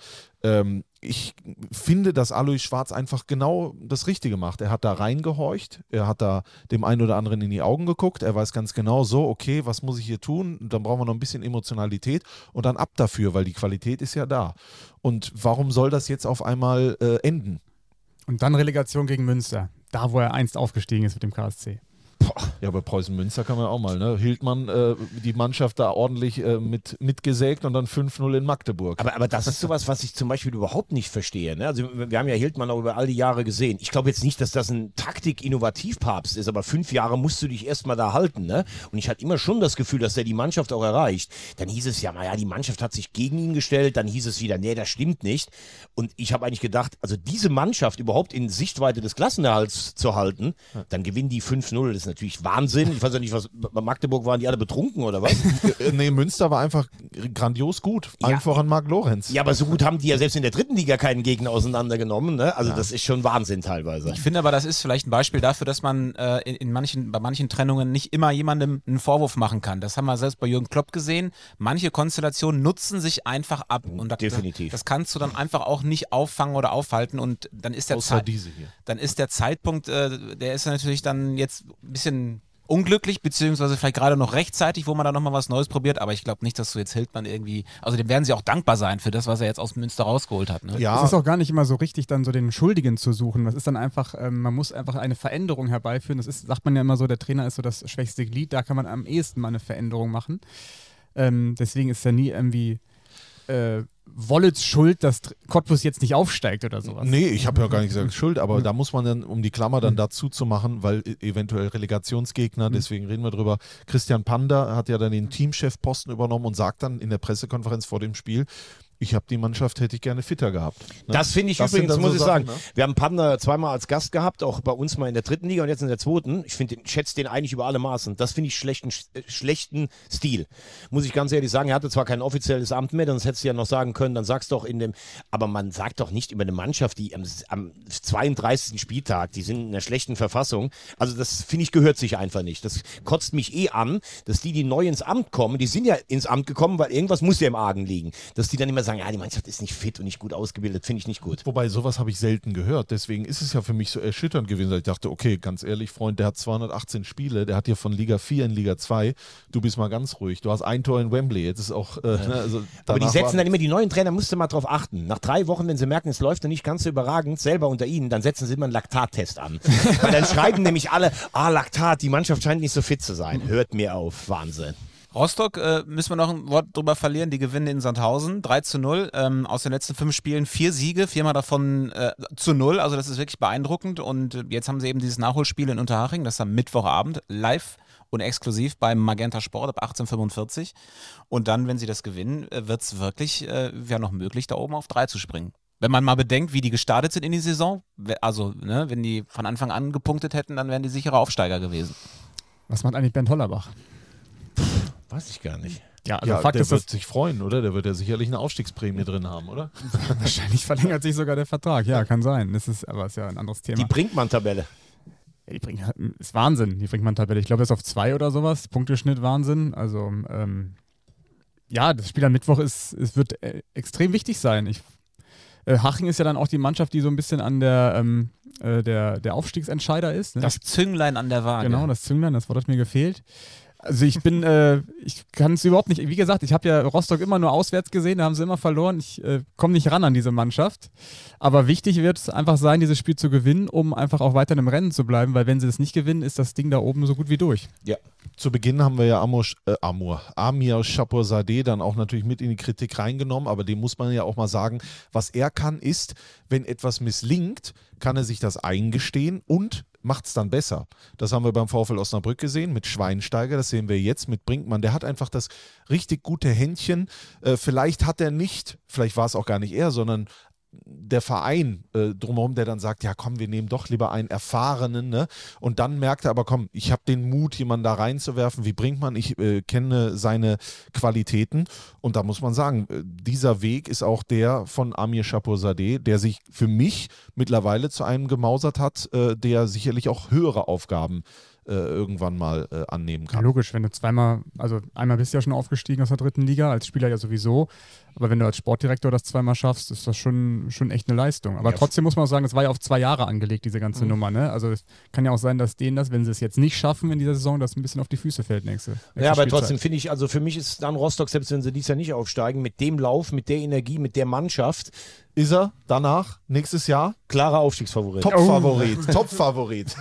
Ich finde, dass Alois Schwarz einfach genau das Richtige macht. Er hat da reingehorcht, er hat da dem einen oder anderen in die Augen geguckt, er weiß ganz genau so, okay, was muss ich hier tun? Dann brauchen wir noch ein bisschen Emotionalität und dann ab dafür, weil die Qualität ist ja da. Und warum soll das jetzt auf einmal enden? Und dann Relegation gegen Münster, da wo er einst aufgestiegen ist mit dem KSC. Ja, bei Preußen Münster kann man auch mal, ne? Hildmann die Mannschaft da ordentlich mitgesägt und dann 5-0 in Magdeburg. Aber das ist sowas, was ich zum Beispiel überhaupt nicht verstehe. Ne? Also wir haben ja Hildmann auch über all die Jahre gesehen. Ich glaube jetzt nicht, dass das ein Taktik-Innovativpapst ist, aber 5 Jahre musst du dich erstmal da halten. Ne? Und ich hatte immer schon das Gefühl, dass er die Mannschaft auch erreicht. Dann hieß es ja, naja, die Mannschaft hat sich gegen ihn gestellt. Dann hieß es wieder, nee, das stimmt nicht. Und ich habe eigentlich gedacht, also diese Mannschaft überhaupt in Sichtweite des Klassenerhalts zu halten, dann gewinnen die 5-0. Das ist natürlich Wahnsinn. Ich weiß ja nicht, was bei Magdeburg waren die alle betrunken oder was? Nee, Münster war einfach grandios gut. Einfach an Marc Lorenz. Ja, aber so gut haben die ja selbst in der 3. Liga keinen Gegner auseinandergenommen. Ne? Also das ist schon Wahnsinn teilweise. Ich finde aber, das ist vielleicht ein Beispiel dafür, dass man bei manchen Trennungen nicht immer jemandem einen Vorwurf machen kann. Das haben wir selbst bei Jürgen Klopp gesehen. Manche Konstellationen nutzen sich einfach ab. Und definitiv. Das kannst du dann einfach auch nicht auffangen oder aufhalten. Und dann ist der Dann ist der Zeitpunkt, der ist natürlich dann jetzt ein bisschen unglücklich, beziehungsweise vielleicht gerade noch rechtzeitig, wo man da nochmal was Neues probiert, aber ich glaube nicht, dass du jetzt Hildmann irgendwie, also dem werden sie auch dankbar sein für das, was er jetzt aus Münster rausgeholt hat. Ne? Ja. Es ist auch gar nicht immer so richtig, dann so den Schuldigen zu suchen. Das ist dann einfach, man muss einfach eine Veränderung herbeiführen. Das ist, sagt man ja immer so, der Trainer ist so das schwächste Glied, da kann man am ehesten mal eine Veränderung machen. Deswegen ist ja nie irgendwie Wollitz schuld, dass Cottbus jetzt nicht aufsteigt oder sowas. Nee, ich habe ja gar nicht gesagt schuld, aber da muss man dann, um die Klammer dann dazu zu machen, weil eventuell Relegationsgegner, deswegen reden wir drüber, Christian Panda hat ja dann den Teamchefposten übernommen und sagt dann in der Pressekonferenz vor dem Spiel, ich habe die Mannschaft, hätte ich gerne fitter gehabt. Ne? Das finde ich Das übrigens, sind dann muss so ich sagen. Sachen, ne? Wir haben Panda zweimal als Gast gehabt, auch bei uns mal in der 3. Liga und jetzt in der 2. Ich schätze den eigentlich über alle Maßen. Das finde ich schlechten Stil. Muss ich ganz ehrlich sagen, er hatte zwar kein offizielles Amt mehr, sonst hättest du ja noch sagen können, dann sag's doch aber man sagt doch nicht über eine Mannschaft, die am 32. Spieltag, die sind in einer schlechten Verfassung. Also das, finde ich, gehört sich einfach nicht. Das kotzt mich an, dass die neu ins Amt kommen, die sind ja ins Amt gekommen, weil irgendwas muss ja im Argen liegen. Dass die dann immer sagen, ja, die Mannschaft ist nicht fit und nicht gut ausgebildet, finde ich nicht gut. Wobei, sowas habe ich selten gehört. Deswegen ist es ja für mich so erschütternd gewesen, weil ich dachte, okay, ganz ehrlich, Freund, der hat 218 Spiele, der hat hier von Liga 4 in Liga 2, du bist mal ganz ruhig. Du hast ein Tor in Wembley, jetzt ist auch... Aber die setzen dann immer die neuen Trainer, musst du mal drauf achten. Nach 3 Wochen, wenn sie merken, es läuft noch nicht ganz so überragend, selber unter ihnen, dann setzen sie immer einen Laktattest an. Weil dann schreiben nämlich alle, Laktat, die Mannschaft scheint nicht so fit zu sein. Hört mir auf, Wahnsinn. Rostock müssen wir noch ein Wort drüber verlieren. Die gewinnen in Sandhausen 3-0. Aus den letzten 5 Spielen 4 Siege, 4-mal davon zu 0. Also das ist wirklich beeindruckend. Und jetzt haben sie eben dieses Nachholspiel in Unterhaching. Das ist am Mittwochabend live und exklusiv beim Magenta Sport ab 18:45. Und dann, wenn sie das gewinnen, wird es wirklich ja noch möglich, da oben auf 3 zu springen. Wenn man mal bedenkt, wie die gestartet sind in die Saison, also ne, wenn die von Anfang an gepunktet hätten, dann wären die sichere Aufsteiger gewesen. Was macht eigentlich Bernd Hollerbach? Weiß ich gar nicht. Ja, also Fakt der wird sich freuen, oder? Der wird ja sicherlich eine Aufstiegsprämie drin haben, oder? Wahrscheinlich verlängert sich sogar der Vertrag. Ja, kann sein. Aber ist ja ein anderes Thema. Die Brinkmann-Tabelle. Ja, ist Wahnsinn, die Brinkmann-Tabelle. Ich glaube, das ist auf 2 oder sowas. Punkteschnitt Wahnsinn. Also, ja, das Spiel am Mittwoch wird extrem wichtig sein. Haching ist ja dann auch die Mannschaft, die so ein bisschen an der Aufstiegsentscheider ist. Ne? Das Zünglein an der Waage. Genau, das Zünglein, das Wort hat mir gefehlt. Also ich kann es überhaupt nicht, wie gesagt, ich habe ja Rostock immer nur auswärts gesehen, da haben sie immer verloren, ich komme nicht ran an diese Mannschaft, aber wichtig wird es einfach sein, dieses Spiel zu gewinnen, um einfach auch weiter im Rennen zu bleiben, weil wenn sie das nicht gewinnen, ist das Ding da oben so gut wie durch. Ja. Zu Beginn haben wir ja Amir Chapour-Sadeh dann auch natürlich mit in die Kritik reingenommen, aber dem muss man ja auch mal sagen, was er kann ist, wenn etwas misslingt, kann er sich das eingestehen und macht es dann besser. Das haben wir beim VfL Osnabrück gesehen mit Schweinsteiger, das sehen wir jetzt mit Brinkmann. Der hat einfach das richtig gute Händchen. Vielleicht hat er nicht, vielleicht war es auch gar nicht er, sondern der Verein drumherum, der dann sagt, ja komm, wir nehmen doch lieber einen Erfahrenen, ne? Und dann merkt er aber, komm, ich habe den Mut, jemanden da reinzuwerfen, wie Brinkmann, ich kenne seine Qualitäten und da muss man sagen, dieser Weg ist auch der von Amir Chapour-Sadeh, der sich für mich mittlerweile zu einem gemausert hat, der sicherlich auch höhere Aufgaben irgendwann mal annehmen kann. Ja, logisch, wenn du einmal bist du ja schon aufgestiegen aus der 3. Liga, als Spieler ja sowieso, aber wenn du als Sportdirektor das 2-mal schaffst, ist das schon echt eine Leistung. Aber trotzdem muss man auch sagen, es war ja auf 2 Jahre angelegt, diese ganze Nummer. Ne? Also es kann ja auch sein, dass denen wenn sie es jetzt nicht schaffen in dieser Saison, das ein bisschen auf die Füße fällt nächste Ja, aber Spielzeit. trotzdem finde ich, also für mich ist dann Rostock, selbst wenn sie dies Jahr nicht aufsteigen, mit dem Lauf, mit der Energie, mit der Mannschaft, ist er danach, nächstes Jahr, klarer Aufstiegsfavorit. Top-Favorit.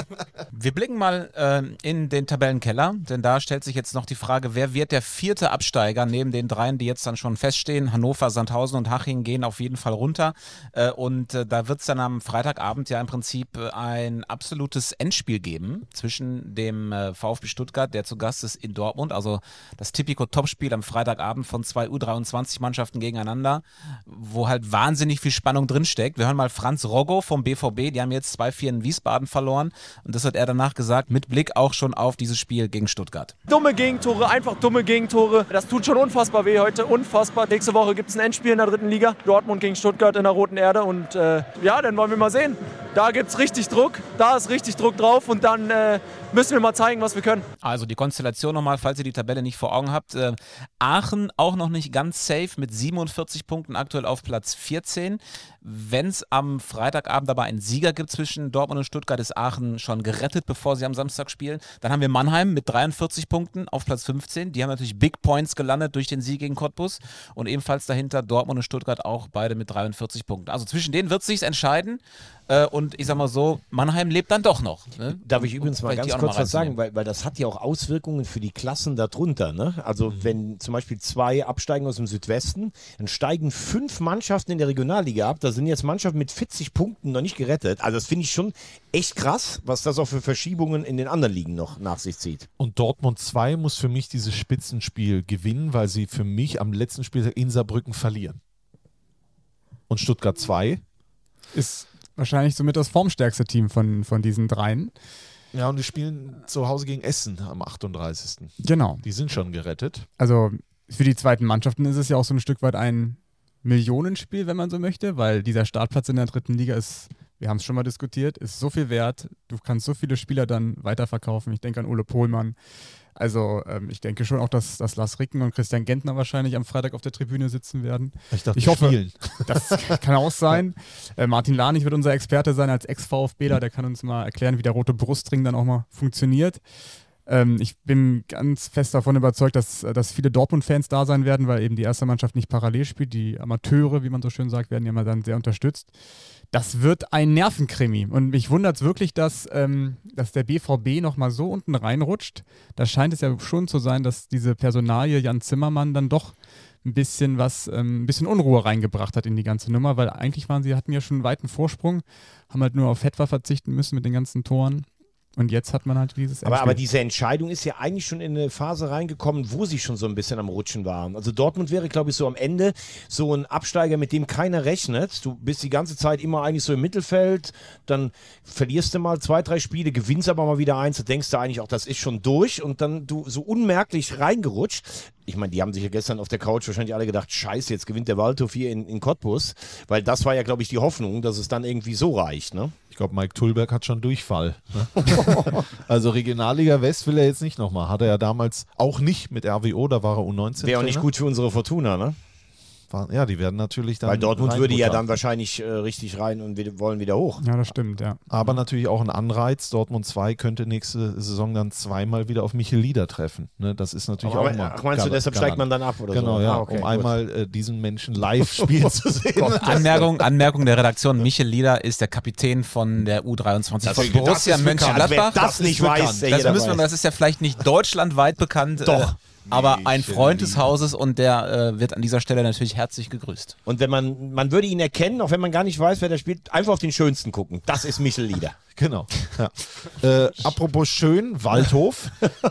Wir blicken mal in den Tabellenkeller, denn da stellt sich jetzt noch die Frage, wer wird der 4. Absteiger neben den 3, die jetzt dann schon feststehen. Hannover, Sandhausen und Haching gehen auf jeden Fall runter. Und da wird es dann am Freitagabend ja im Prinzip ein absolutes Endspiel geben zwischen dem VfB Stuttgart, der zu Gast ist in Dortmund, also das Tipico-Topspiel am Freitagabend von 2 U23-Mannschaften gegeneinander, wo halt wahnsinnig viel Spannung drinsteckt. Wir hören mal Franz Roggo vom BVB, die haben jetzt 2-4 in Wiesbaden verloren und das hat er danach gesagt, mit Blick auch schon auf dieses Spiel gegen Stuttgart. Dumme Gegentore, einfach dumme Gegentore. Das tut schon unfassbar weh heute, unfassbar. Nächste Woche gibt es ein Endspiel in der 3. Liga, Dortmund gegen Stuttgart in der Roten Erde und ja, dann wollen wir mal sehen. Da gibt es richtig Druck, da ist richtig Druck drauf und dann müssen wir mal zeigen, was wir können. Also die Konstellation nochmal, falls ihr die Tabelle nicht vor Augen habt. Aachen auch noch nicht ganz safe mit 47 Punkten, aktuell auf Platz 14. Wenn es am Freitagabend aber einen Sieger gibt zwischen Dortmund und Stuttgart, ist Aachen schon gerettet, bevor sie am Samstag spielen. Dann haben wir Mannheim mit 43 Punkten auf Platz 15. Die haben natürlich Big Points gelandet durch den Sieg gegen Cottbus. Und ebenfalls dahinter Dortmund und Stuttgart auch beide mit 43 Punkten. Also zwischen denen wird es sich entscheiden. Und ich sag mal so, Mannheim lebt dann doch noch. Ne? Darf ich übrigens mal ganz kurz was sagen, weil das hat ja auch Auswirkungen für die Klassen darunter. Ne? Also wenn zum Beispiel 2 absteigen aus dem Südwesten, dann steigen 5 Mannschaften in der Regionalliga ab. Da sind jetzt Mannschaften mit 40 Punkten noch nicht gerettet. Also das finde ich schon echt krass, was das auch für Verschiebungen in den anderen Ligen noch nach sich zieht. Und Dortmund 2 muss für mich dieses Spitzenspiel gewinnen, weil sie für mich am letzten Spieltag in Saarbrücken verlieren. Und Stuttgart 2 ist wahrscheinlich somit das formstärkste Team von diesen dreien. Ja, und die spielen zu Hause gegen Essen am 38. Genau. Die sind schon gerettet. Also für die zweiten Mannschaften ist es ja auch so ein Stück weit ein Millionenspiel, wenn man so möchte, weil dieser Startplatz in der 3. Liga ist, wir haben es schon mal diskutiert, ist so viel wert. Du kannst so viele Spieler dann weiterverkaufen. Ich denke an Ole Pohlmann. Also ich denke schon auch, dass Lars Ricken und Christian Gentner wahrscheinlich am Freitag auf der Tribüne sitzen werden. Ich hoffe, spielen. Das kann auch sein. Martin Lahnich wird unser Experte sein als Ex-VfBler. Der kann uns mal erklären, wie der rote Brustring dann auch mal funktioniert. Ich bin ganz fest davon überzeugt, dass viele Dortmund-Fans da sein werden, weil eben die erste Mannschaft nicht parallel spielt. Die Amateure, wie man so schön sagt, werden ja mal dann sehr unterstützt. Das wird ein Nervenkrimi. Und mich wundert es wirklich, dass der BVB nochmal so unten reinrutscht. Da scheint es ja schon zu sein, dass diese Personalie Jan Zimmermann dann doch ein bisschen Unruhe reingebracht hat in die ganze Nummer, weil eigentlich hatten ja schon einen weiten Vorsprung, haben halt nur auf Hetwa verzichten müssen mit den ganzen Toren. Und jetzt hat man halt dieses Aber diese Entscheidung ist ja eigentlich schon in eine Phase reingekommen, wo sie schon so ein bisschen am Rutschen waren. Also Dortmund wäre, glaube ich, so am Ende so ein Absteiger, mit dem keiner rechnet. Du bist die ganze Zeit immer eigentlich so im Mittelfeld, dann verlierst du mal 2, 3 Spiele, gewinnst aber mal wieder eins, da denkst du eigentlich auch, das ist schon durch und dann du so unmerklich reingerutscht. Ich meine, die haben sich ja gestern auf der Couch wahrscheinlich alle gedacht, scheiße, jetzt gewinnt der Waldhof hier in Cottbus, weil das war ja, glaube ich, die Hoffnung, dass es dann irgendwie so reicht, ne? Ich glaube, Mike Tullberg hat schon Durchfall. Ne? Also Regionalliga West will er jetzt nicht nochmal. Hat er ja damals auch nicht mit RWO, da war er U19. Wäre auch nicht gut für unsere Fortuna, ne? Ja, die werden natürlich dann. Weil Dortmund würde ja dann wahrscheinlich richtig rein und wollen wieder hoch. Ja, das stimmt, ja. Aber natürlich auch ein Anreiz. Dortmund 2 könnte nächste Saison dann zweimal wieder auf Michel Lieder treffen. Ne, das ist natürlich auch mal. Ach, meinst du, deshalb steigt man dann ab oder genau, so? Ja, okay, um gut. einmal diesen Menschen live spielen zu sehen. Anmerkung der Redaktion: Michel Lieder ist der Kapitän von der U23 von Borussia Mönchengladbach. Wer das nicht weiß, das ist ja vielleicht nicht deutschlandweit bekannt. Doch. Aber ein Freund des Hauses und der wird an dieser Stelle natürlich herzlich gegrüßt. Und wenn man würde ihn erkennen, auch wenn man gar nicht weiß, wer da spielt, einfach auf den Schönsten gucken. Das ist Michel Lieder. Genau. Ja. Apropos schön, Waldhof.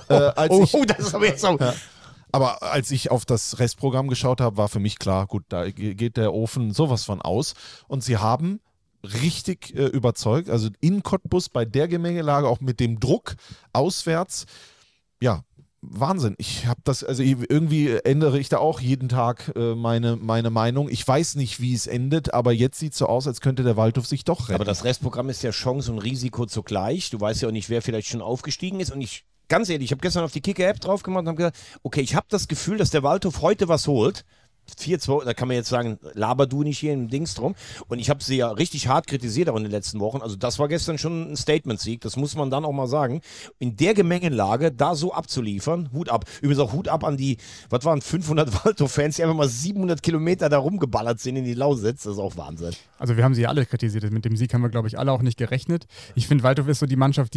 Das ist aber jetzt so. Ja. Aber als ich auf das Restprogramm geschaut habe, war für mich klar, gut, da geht der Ofen sowas von aus. Und sie haben richtig überzeugt, also in Cottbus bei der Gemengelage, auch mit dem Druck auswärts, ja, Wahnsinn. Ich habe das, also irgendwie ändere ich da auch jeden Tag meine Meinung. Ich weiß nicht, wie es endet, aber jetzt sieht es so aus, als könnte der Waldhof sich doch retten. Aber das Restprogramm ist ja Chance und Risiko zugleich. Du weißt ja auch nicht, wer vielleicht schon aufgestiegen ist. Und ganz ehrlich, ich habe gestern auf die Kicker-App drauf gemacht und habe gesagt, okay, ich habe das Gefühl, dass der Waldhof heute was holt. 4-2, da kann man jetzt sagen, laber du nicht hier im Dings drum. Und ich habe sie ja richtig hart kritisiert auch in den letzten Wochen. Also das war gestern schon ein Statement-Sieg, das muss man dann auch mal sagen. In der Gemengelage da so abzuliefern, Hut ab. Übrigens auch Hut ab an die, was waren 500 Waldhof-Fans, die einfach mal 700 Kilometer da rumgeballert sind in die Lausitz. Das ist auch Wahnsinn. Also wir haben sie ja alle kritisiert. Mit dem Sieg haben wir, glaube ich, alle auch nicht gerechnet. Ich finde, Waldhof ist so die Mannschaft,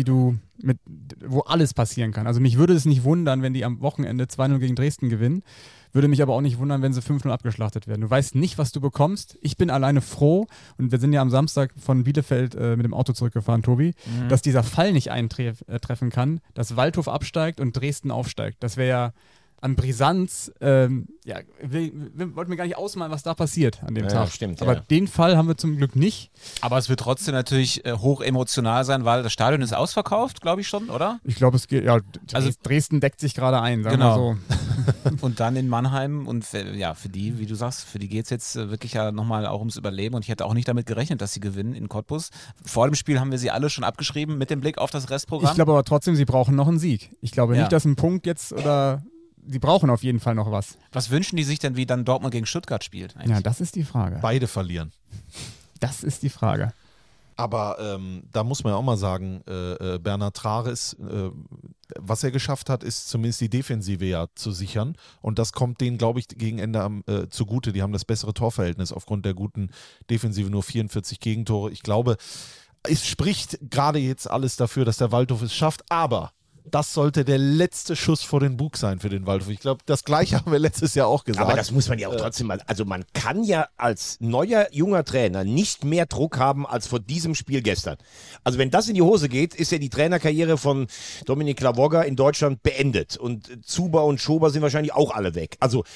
wo alles passieren kann. Also mich würde es nicht wundern, wenn die am Wochenende 2-0 gegen Dresden gewinnen. Würde mich aber auch nicht wundern, wenn sie 5-0 abgeschlachtet werden. Du weißt nicht, was du bekommst. Ich bin alleine froh, und wir sind ja am Samstag von Bielefeld mit dem Auto zurückgefahren, Tobi, dass dieser Fall nicht eintreffen kann, dass Waldhof absteigt und Dresden aufsteigt. Das wäre ja an Brisanz, wir wollten mir gar nicht ausmalen, was da passiert an dem Tag. Stimmt, aber den Fall haben wir zum Glück nicht. Aber es wird trotzdem natürlich hoch emotional sein, weil das Stadion ist ausverkauft, glaube ich schon, oder? Ich glaube, es geht, ja, Also Dresden deckt sich gerade ein, sagen genau. wir so. Und dann in Mannheim und ja, für die, wie du sagst, für die geht es jetzt wirklich ja nochmal auch ums Überleben und ich hätte auch nicht damit gerechnet, dass sie gewinnen in Cottbus. Vor dem Spiel haben wir sie alle schon abgeschrieben mit dem Blick auf das Restprogramm. Ich glaube aber trotzdem, sie brauchen noch einen Sieg. Ich glaube nicht, dass ein Punkt jetzt oder... Sie brauchen auf jeden Fall noch was. Was wünschen die sich denn, wie dann Dortmund gegen Stuttgart spielt? Eigentlich? Ja, das ist die Frage. Beide verlieren. Das ist die Frage. Aber da muss man ja auch mal sagen, Bernhard Trares, was er geschafft hat, ist zumindest die Defensive ja zu sichern. Und das kommt denen, glaube ich, gegen Ende zugute. Die haben das bessere Torverhältnis aufgrund der guten Defensive, nur 44 Gegentore. Ich glaube, es spricht gerade jetzt alles dafür, dass der Waldhof es schafft, aber das sollte der letzte Schuss vor den Bug sein für den Waldhof. Ich glaube, das Gleiche haben wir letztes Jahr auch gesagt. Aber das muss man ja auch trotzdem mal, also man kann ja als neuer, junger Trainer nicht mehr Druck haben als vor diesem Spiel gestern. Also wenn das in die Hose geht, ist ja die Trainerkarriere von Dominik Klavogga in Deutschland beendet. Und Zuber und Schober sind wahrscheinlich auch alle weg. Also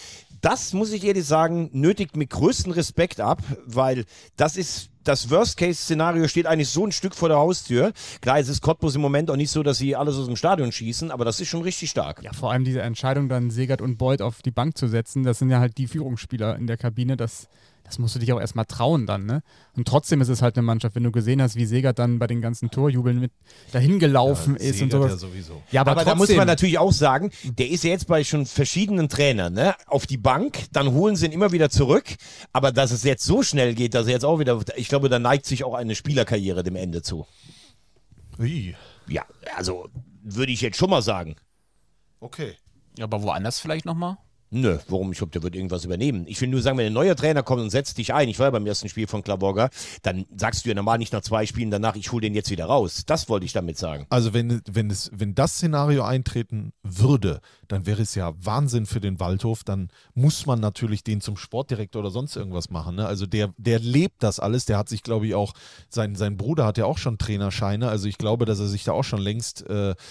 das muss ich ehrlich sagen, nötigt mir größten Respekt ab, weil das Worst-Case-Szenario steht eigentlich so ein Stück vor der Haustür. Klar, es ist Cottbus im Moment auch nicht so, dass sie alles aus dem Stadion schießen, aber das ist schon richtig stark. Ja, vor allem diese Entscheidung, dann Segert und Beuth auf die Bank zu setzen, das sind ja halt die Führungsspieler in der Kabine, das musst du dich auch erstmal trauen dann, ne? Und trotzdem ist es halt eine Mannschaft, wenn du gesehen hast, wie Segert dann bei den ganzen Torjubeln mit dahin gelaufen ist Segert und sowas. ja sowieso. Ja, aber da muss man natürlich auch sagen, der ist ja jetzt bei schon verschiedenen Trainern, ne? Auf die Bank, dann holen sie ihn immer wieder zurück, aber dass es jetzt so schnell geht, dass er jetzt auch wieder, ich glaube, da neigt sich auch eine Spielerkarriere dem Ende zu. Wie? Ja, also würde ich jetzt schon mal sagen. Okay. Aber woanders vielleicht nochmal? Nö, warum? Ich glaube, der wird irgendwas übernehmen. Ich will nur sagen, wenn ein neuer Trainer kommt und setzt dich ein, ich war ja beim ersten Spiel von Klaborga, dann sagst du ja normal nicht nach 2 Spielen danach, ich hole den jetzt wieder raus. Das wollte ich damit sagen. Also wenn das Szenario eintreten würde, dann wäre es ja Wahnsinn für den Waldhof. Dann muss man natürlich den zum Sportdirektor oder sonst irgendwas machen. Ne? Also der lebt das alles. Der hat sich, glaube ich, auch, sein Bruder hat ja auch schon Trainerscheine. Also ich glaube, dass er sich da auch schon längst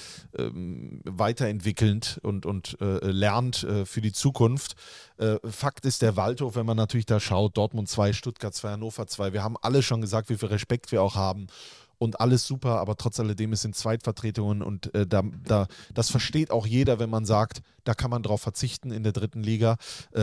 weiterentwickelnd und lernt für die Zukunft. Fakt ist, der Waldhof, wenn man natürlich da schaut, Dortmund 2, Stuttgart 2, Hannover 2, wir haben alle schon gesagt, wie viel Respekt wir auch haben und alles super, aber trotz alledem, es sind Zweitvertretungen und das versteht auch jeder, wenn man sagt, da kann man drauf verzichten in der 3. Liga.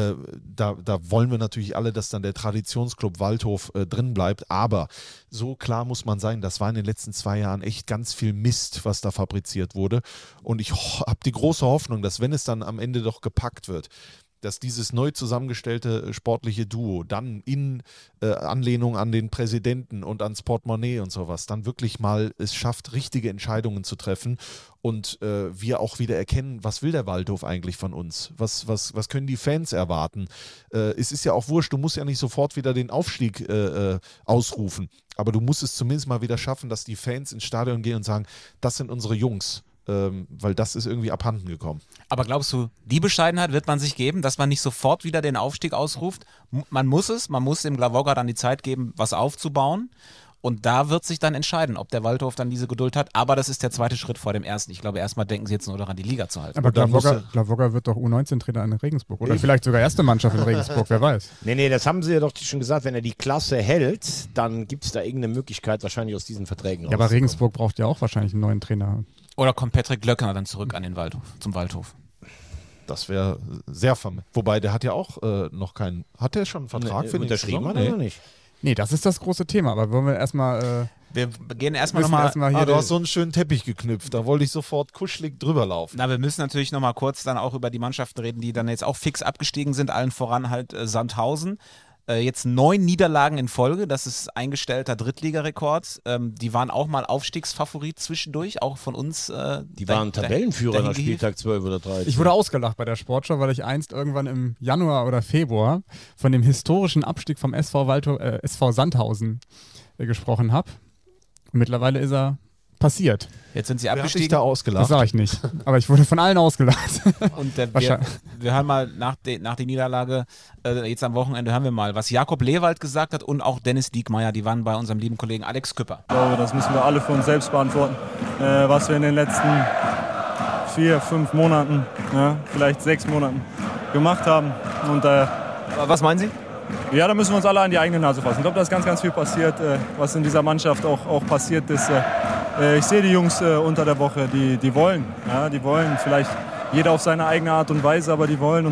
Da wollen wir natürlich alle, dass dann der Traditionsclub Waldhof drin bleibt, aber so klar muss man sein, das war in den letzten 2 Jahren echt ganz viel Mist, was da fabriziert wurde und ich habe die große Hoffnung, dass wenn es dann am Ende doch gepackt wird, dass dieses neu zusammengestellte sportliche Duo dann in Anlehnung an den Präsidenten und ans Portemonnaie und sowas dann wirklich mal es schafft, richtige Entscheidungen zu treffen und wir auch wieder erkennen, was will der Waldhof eigentlich von uns? Was können die Fans erwarten? Es ist ja auch wurscht, du musst ja nicht sofort wieder den Aufstieg ausrufen, aber du musst es zumindest mal wieder schaffen, dass die Fans ins Stadion gehen und sagen, das sind unsere Jungs. Weil das ist irgendwie abhanden gekommen. Aber glaubst du, die Bescheidenheit wird man sich geben, dass man nicht sofort wieder den Aufstieg ausruft? Man muss dem Glavoga dann die Zeit geben, was aufzubauen. Und da wird sich dann entscheiden, ob der Waldhof dann diese Geduld hat. Aber das ist der zweite Schritt vor dem ersten. Ich glaube, erstmal denken sie jetzt nur daran, die Liga zu halten. Aber Glavoga wird doch U19-Trainer in Regensburg. Oder vielleicht sogar erste Mannschaft in Regensburg, wer weiß. Nee, das haben sie ja doch schon gesagt. Wenn er die Klasse hält, dann gibt es da irgendeine Möglichkeit, wahrscheinlich aus diesen Verträgen rauszukommen. Ja, aber Regensburg braucht ja auch wahrscheinlich einen neuen Trainer. Oder kommt Patrick Glöckner dann zurück an den Waldhof, zum Waldhof? Das wäre sehr vermehrt. Wobei, der hat ja auch noch keinen. Hat der schon einen Vertrag für den unterschrieben oder nicht? Nee, das ist das große Thema. Aber wollen wir erstmal. Wir gehen erstmal nochmal. Du hast so einen schönen Teppich geknüpft. Da wollte ich sofort kuschelig drüber laufen. Na, wir müssen natürlich nochmal kurz dann auch über die Mannschaften reden, die dann jetzt auch fix abgestiegen sind. Allen voran halt Sandhausen. Jetzt 9 Niederlagen in Folge, das ist eingestellter Drittligarekord. Die waren auch mal Aufstiegsfavorit zwischendurch, auch von uns. Die waren Tabellenführer nach Spieltag 12 oder 13. Ich wurde ausgelacht bei der Sportschau, weil ich einst irgendwann im Januar oder Februar von dem historischen Abstieg vom SV Sandhausen gesprochen habe. Und mittlerweile ist er passiert. Jetzt sind sie Wer hat dich abgestiegen. da ausgelacht? Das sage ich nicht. Aber ich wurde von allen ausgelacht. Und wir hören mal nach der Niederlage, jetzt am Wochenende hören wir mal, was Jakob Lewald gesagt hat und auch Dennis Diekmeyer, die waren bei unserem lieben Kollegen Alex Küpper. Ich glaube, das müssen wir alle für uns selbst beantworten. Was wir in den letzten 4, 5 Monaten, vielleicht 6 Monaten gemacht haben. Und, was meinen Sie? Ja, da müssen wir uns alle an die eigene Nase fassen. Ich glaube, da ist ganz, ganz viel passiert, was in dieser Mannschaft auch passiert ist. Ich sehe die Jungs unter der Woche, die wollen. Ja, die wollen vielleicht jeder auf seine eigene Art und Weise, aber die wollen und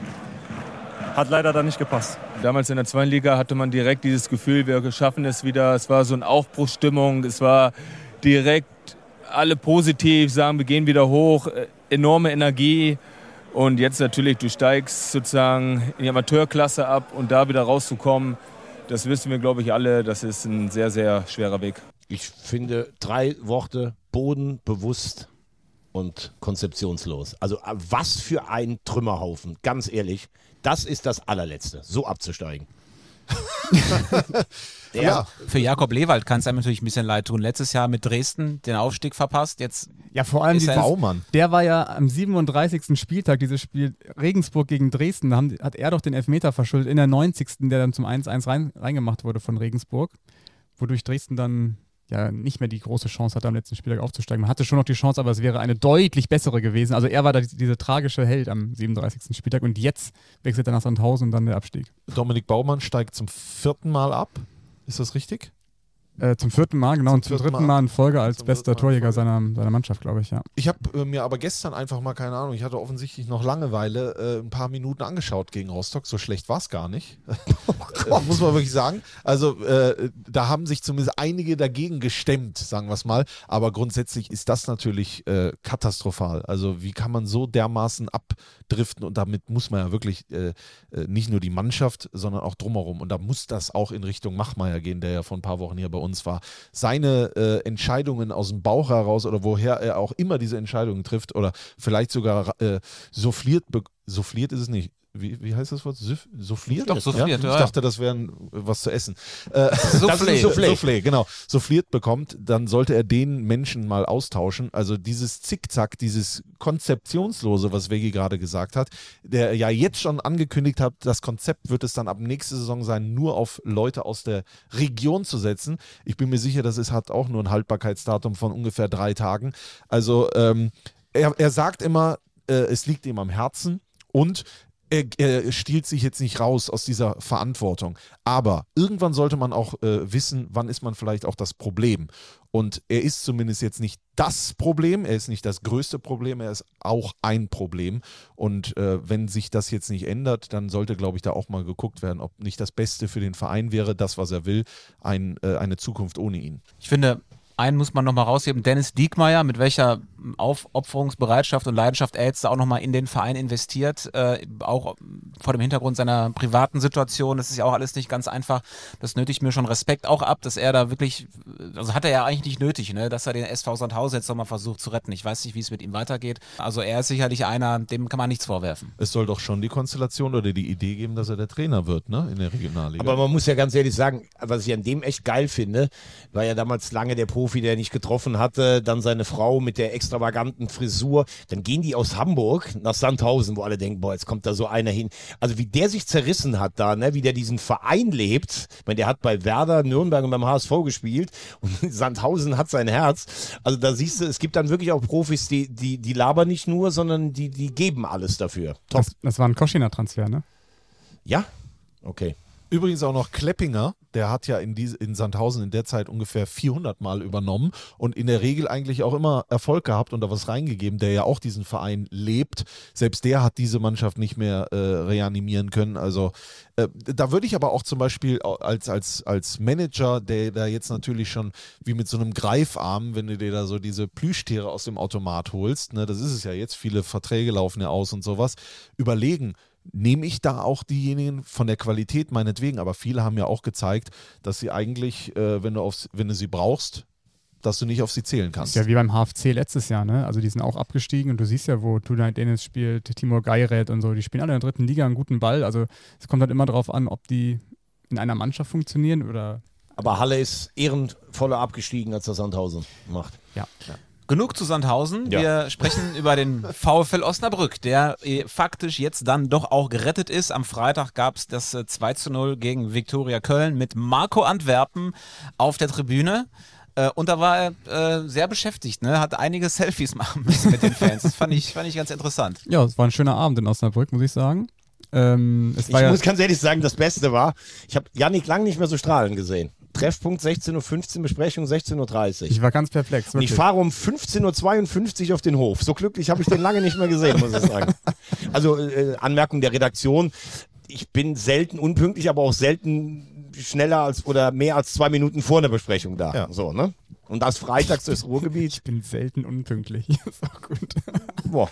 hat leider da nicht gepasst. Damals in der 2. Liga hatte man direkt dieses Gefühl, wir schaffen es wieder. Es war so eine Aufbruchsstimmung, es war direkt alle positiv, sagen, wir gehen wieder hoch, enorme Energie. Und jetzt natürlich, du steigst sozusagen in die Amateurklasse ab und da wieder rauszukommen, das wissen wir, glaube ich, alle, das ist ein sehr, sehr schwerer Weg. Ich finde 3 Worte: bodenbewusst und konzeptionslos. Also was für ein Trümmerhaufen, ganz ehrlich. Das ist das Allerletzte, so abzusteigen. Ja. Für Jakob Lewald kann es einem natürlich ein bisschen leid tun. Letztes Jahr mit Dresden den Aufstieg verpasst. Jetzt ja, vor allem Baumann. Der war ja am 37. Spieltag, dieses Spiel Regensburg gegen Dresden, da hat er doch den Elfmeter verschuldet in der 90. der dann zum 1-1 reingemacht wurde von Regensburg, wodurch Dresden dann ja nicht mehr die große Chance hatte, am letzten Spieltag aufzusteigen. Man hatte schon noch die Chance, aber es wäre eine deutlich bessere gewesen. Also er war da diese tragische Held am 37. Spieltag und jetzt wechselt er nach Sandhausen und dann der Abstieg. Dominik Baumann steigt zum 4. Mal ab. Ist das richtig? Zum 4. Mal, genau, und zum 3. Mal in Folge als bester Torjäger seiner Mannschaft, glaube ich, ja. Ich habe mir aber gestern einfach mal, keine Ahnung, ich hatte offensichtlich noch Langeweile, ein paar Minuten angeschaut gegen Rostock. So schlecht war es gar nicht. Muss man wirklich sagen. Also da haben sich zumindest einige dagegen gestemmt, sagen wir es mal. Aber grundsätzlich ist das natürlich katastrophal. Also wie kann man so dermaßen abdriften? Und damit muss man ja wirklich nicht nur die Mannschaft, sondern auch drumherum. Und da muss das auch in Richtung Machmeier gehen, der ja vor ein paar Wochen hier bei uns war. Seine Entscheidungen aus dem Bauch heraus oder woher er auch immer diese Entscheidungen trifft oder vielleicht sogar souffliert ist es nicht. Wie heißt das Wort? Souffliert? Doch, souffliert, ja? Ich dachte, das wäre was zu essen. Soufflé, genau. Souffliert bekommt, dann sollte er den Menschen mal austauschen. Also dieses Zickzack, dieses Konzeptionslose, was Vegi gerade gesagt hat, der ja jetzt schon angekündigt hat, das Konzept wird es dann ab nächste Saison sein, nur auf Leute aus der Region zu setzen. Ich bin mir sicher, hat auch nur ein Haltbarkeitsdatum von ungefähr 3 Tagen. Also er sagt immer, es liegt ihm am Herzen und er stiehlt sich jetzt nicht raus aus dieser Verantwortung. Aber irgendwann sollte man auch wissen, wann ist man vielleicht auch das Problem. Und er ist zumindest jetzt nicht das Problem, er ist nicht das größte Problem, er ist auch ein Problem. Und wenn sich das jetzt nicht ändert, dann sollte, glaube ich, da auch mal geguckt werden, ob nicht das Beste für den Verein wäre, das, was er will, eine Zukunft ohne ihn. Ich finde, einen muss man nochmal rausheben, Dennis Diekmeyer, mit welcher Aufopferungsbereitschaft und Leidenschaft er jetzt da auch nochmal in den Verein investiert, auch vor dem Hintergrund seiner privaten Situation, das ist ja auch alles nicht ganz einfach, das nötigt mir schon Respekt auch ab, dass er da wirklich, also hat er ja eigentlich nicht nötig, ne, dass er den SV Sandhausen jetzt nochmal versucht zu retten. Ich weiß nicht, wie es mit ihm weitergeht, also er ist sicherlich einer, dem kann man nichts vorwerfen. Es soll doch schon die Konstellation oder die Idee geben, dass er der Trainer wird, ne, in der Regionalliga. Aber man muss ja ganz ehrlich sagen, was ich an dem echt geil finde, war ja damals lange der Profi, der nicht getroffen hatte, dann seine Frau mit der extravaganten Frisur, dann gehen die aus Hamburg nach Sandhausen, wo alle denken, boah, jetzt kommt da so einer hin. Also wie der sich zerrissen hat da, ne, wie der diesen Verein lebt. Ich meine, der hat bei Werder, Nürnberg und beim HSV gespielt und Sandhausen hat sein Herz. Also da siehst du, es gibt dann wirklich auch Profis, die labern nicht nur, sondern die geben alles dafür. Top. Das war ein Koschiner-Transfer, ne? Ja? Okay. Übrigens auch noch Kleppinger, der hat ja in Sandhausen in der Zeit ungefähr 400 Mal übernommen und in der Regel eigentlich auch immer Erfolg gehabt und da was reingegeben, der ja auch diesen Verein lebt. Selbst der hat diese Mannschaft nicht mehr reanimieren können. Also da würde ich aber auch zum Beispiel als Manager, der da jetzt natürlich schon wie mit so einem Greifarm, wenn du dir da so diese Plüschtiere aus dem Automat holst, ne, das ist es ja jetzt, viele Verträge laufen ja aus und sowas, überlegen, nehme ich da auch diejenigen von der Qualität meinetwegen, aber viele haben ja auch gezeigt, dass sie eigentlich, wenn du sie brauchst, dass du nicht auf sie zählen kannst. Das ist ja wie beim HFC letztes Jahr, ne? Also die sind auch abgestiegen und du siehst ja, wo Tunay Dennis spielt, Timur Geiret und so, die spielen alle in der 3. Liga einen guten Ball, also es kommt halt immer darauf an, ob die in einer Mannschaft funktionieren oder... Aber Halle ist ehrenvoller abgestiegen, als das Sandhausen macht. Ja. Genug zu Sandhausen. Ja. Wir sprechen über den VfL Osnabrück, der faktisch jetzt dann doch auch gerettet ist. Am Freitag gab es das 2:0 gegen Viktoria Köln mit Marco Antwerpen auf der Tribüne. Und da war er sehr beschäftigt, ne? Hat einige Selfies machen müssen mit den Fans. Das fand ich ganz interessant. Ja, es war ein schöner Abend in Osnabrück, muss ich sagen. Ich muss ganz ehrlich sagen, das Beste war, ich habe Yannick lang nicht mehr so strahlen gesehen. Treffpunkt 16:15 Uhr, Besprechung 16:30 Uhr. Ich war ganz perplex. Und ich fahre um 15:52 Uhr auf den Hof. So glücklich habe ich den lange nicht mehr gesehen, muss ich sagen. Also Anmerkung der Redaktion, ich bin selten unpünktlich, aber auch selten schneller oder mehr als 2 Minuten vor einer Besprechung da. Ja. So, ne? Und das freitags durchs Ruhrgebiet. Ich bin selten unpünktlich. Ist auch gut. Boah.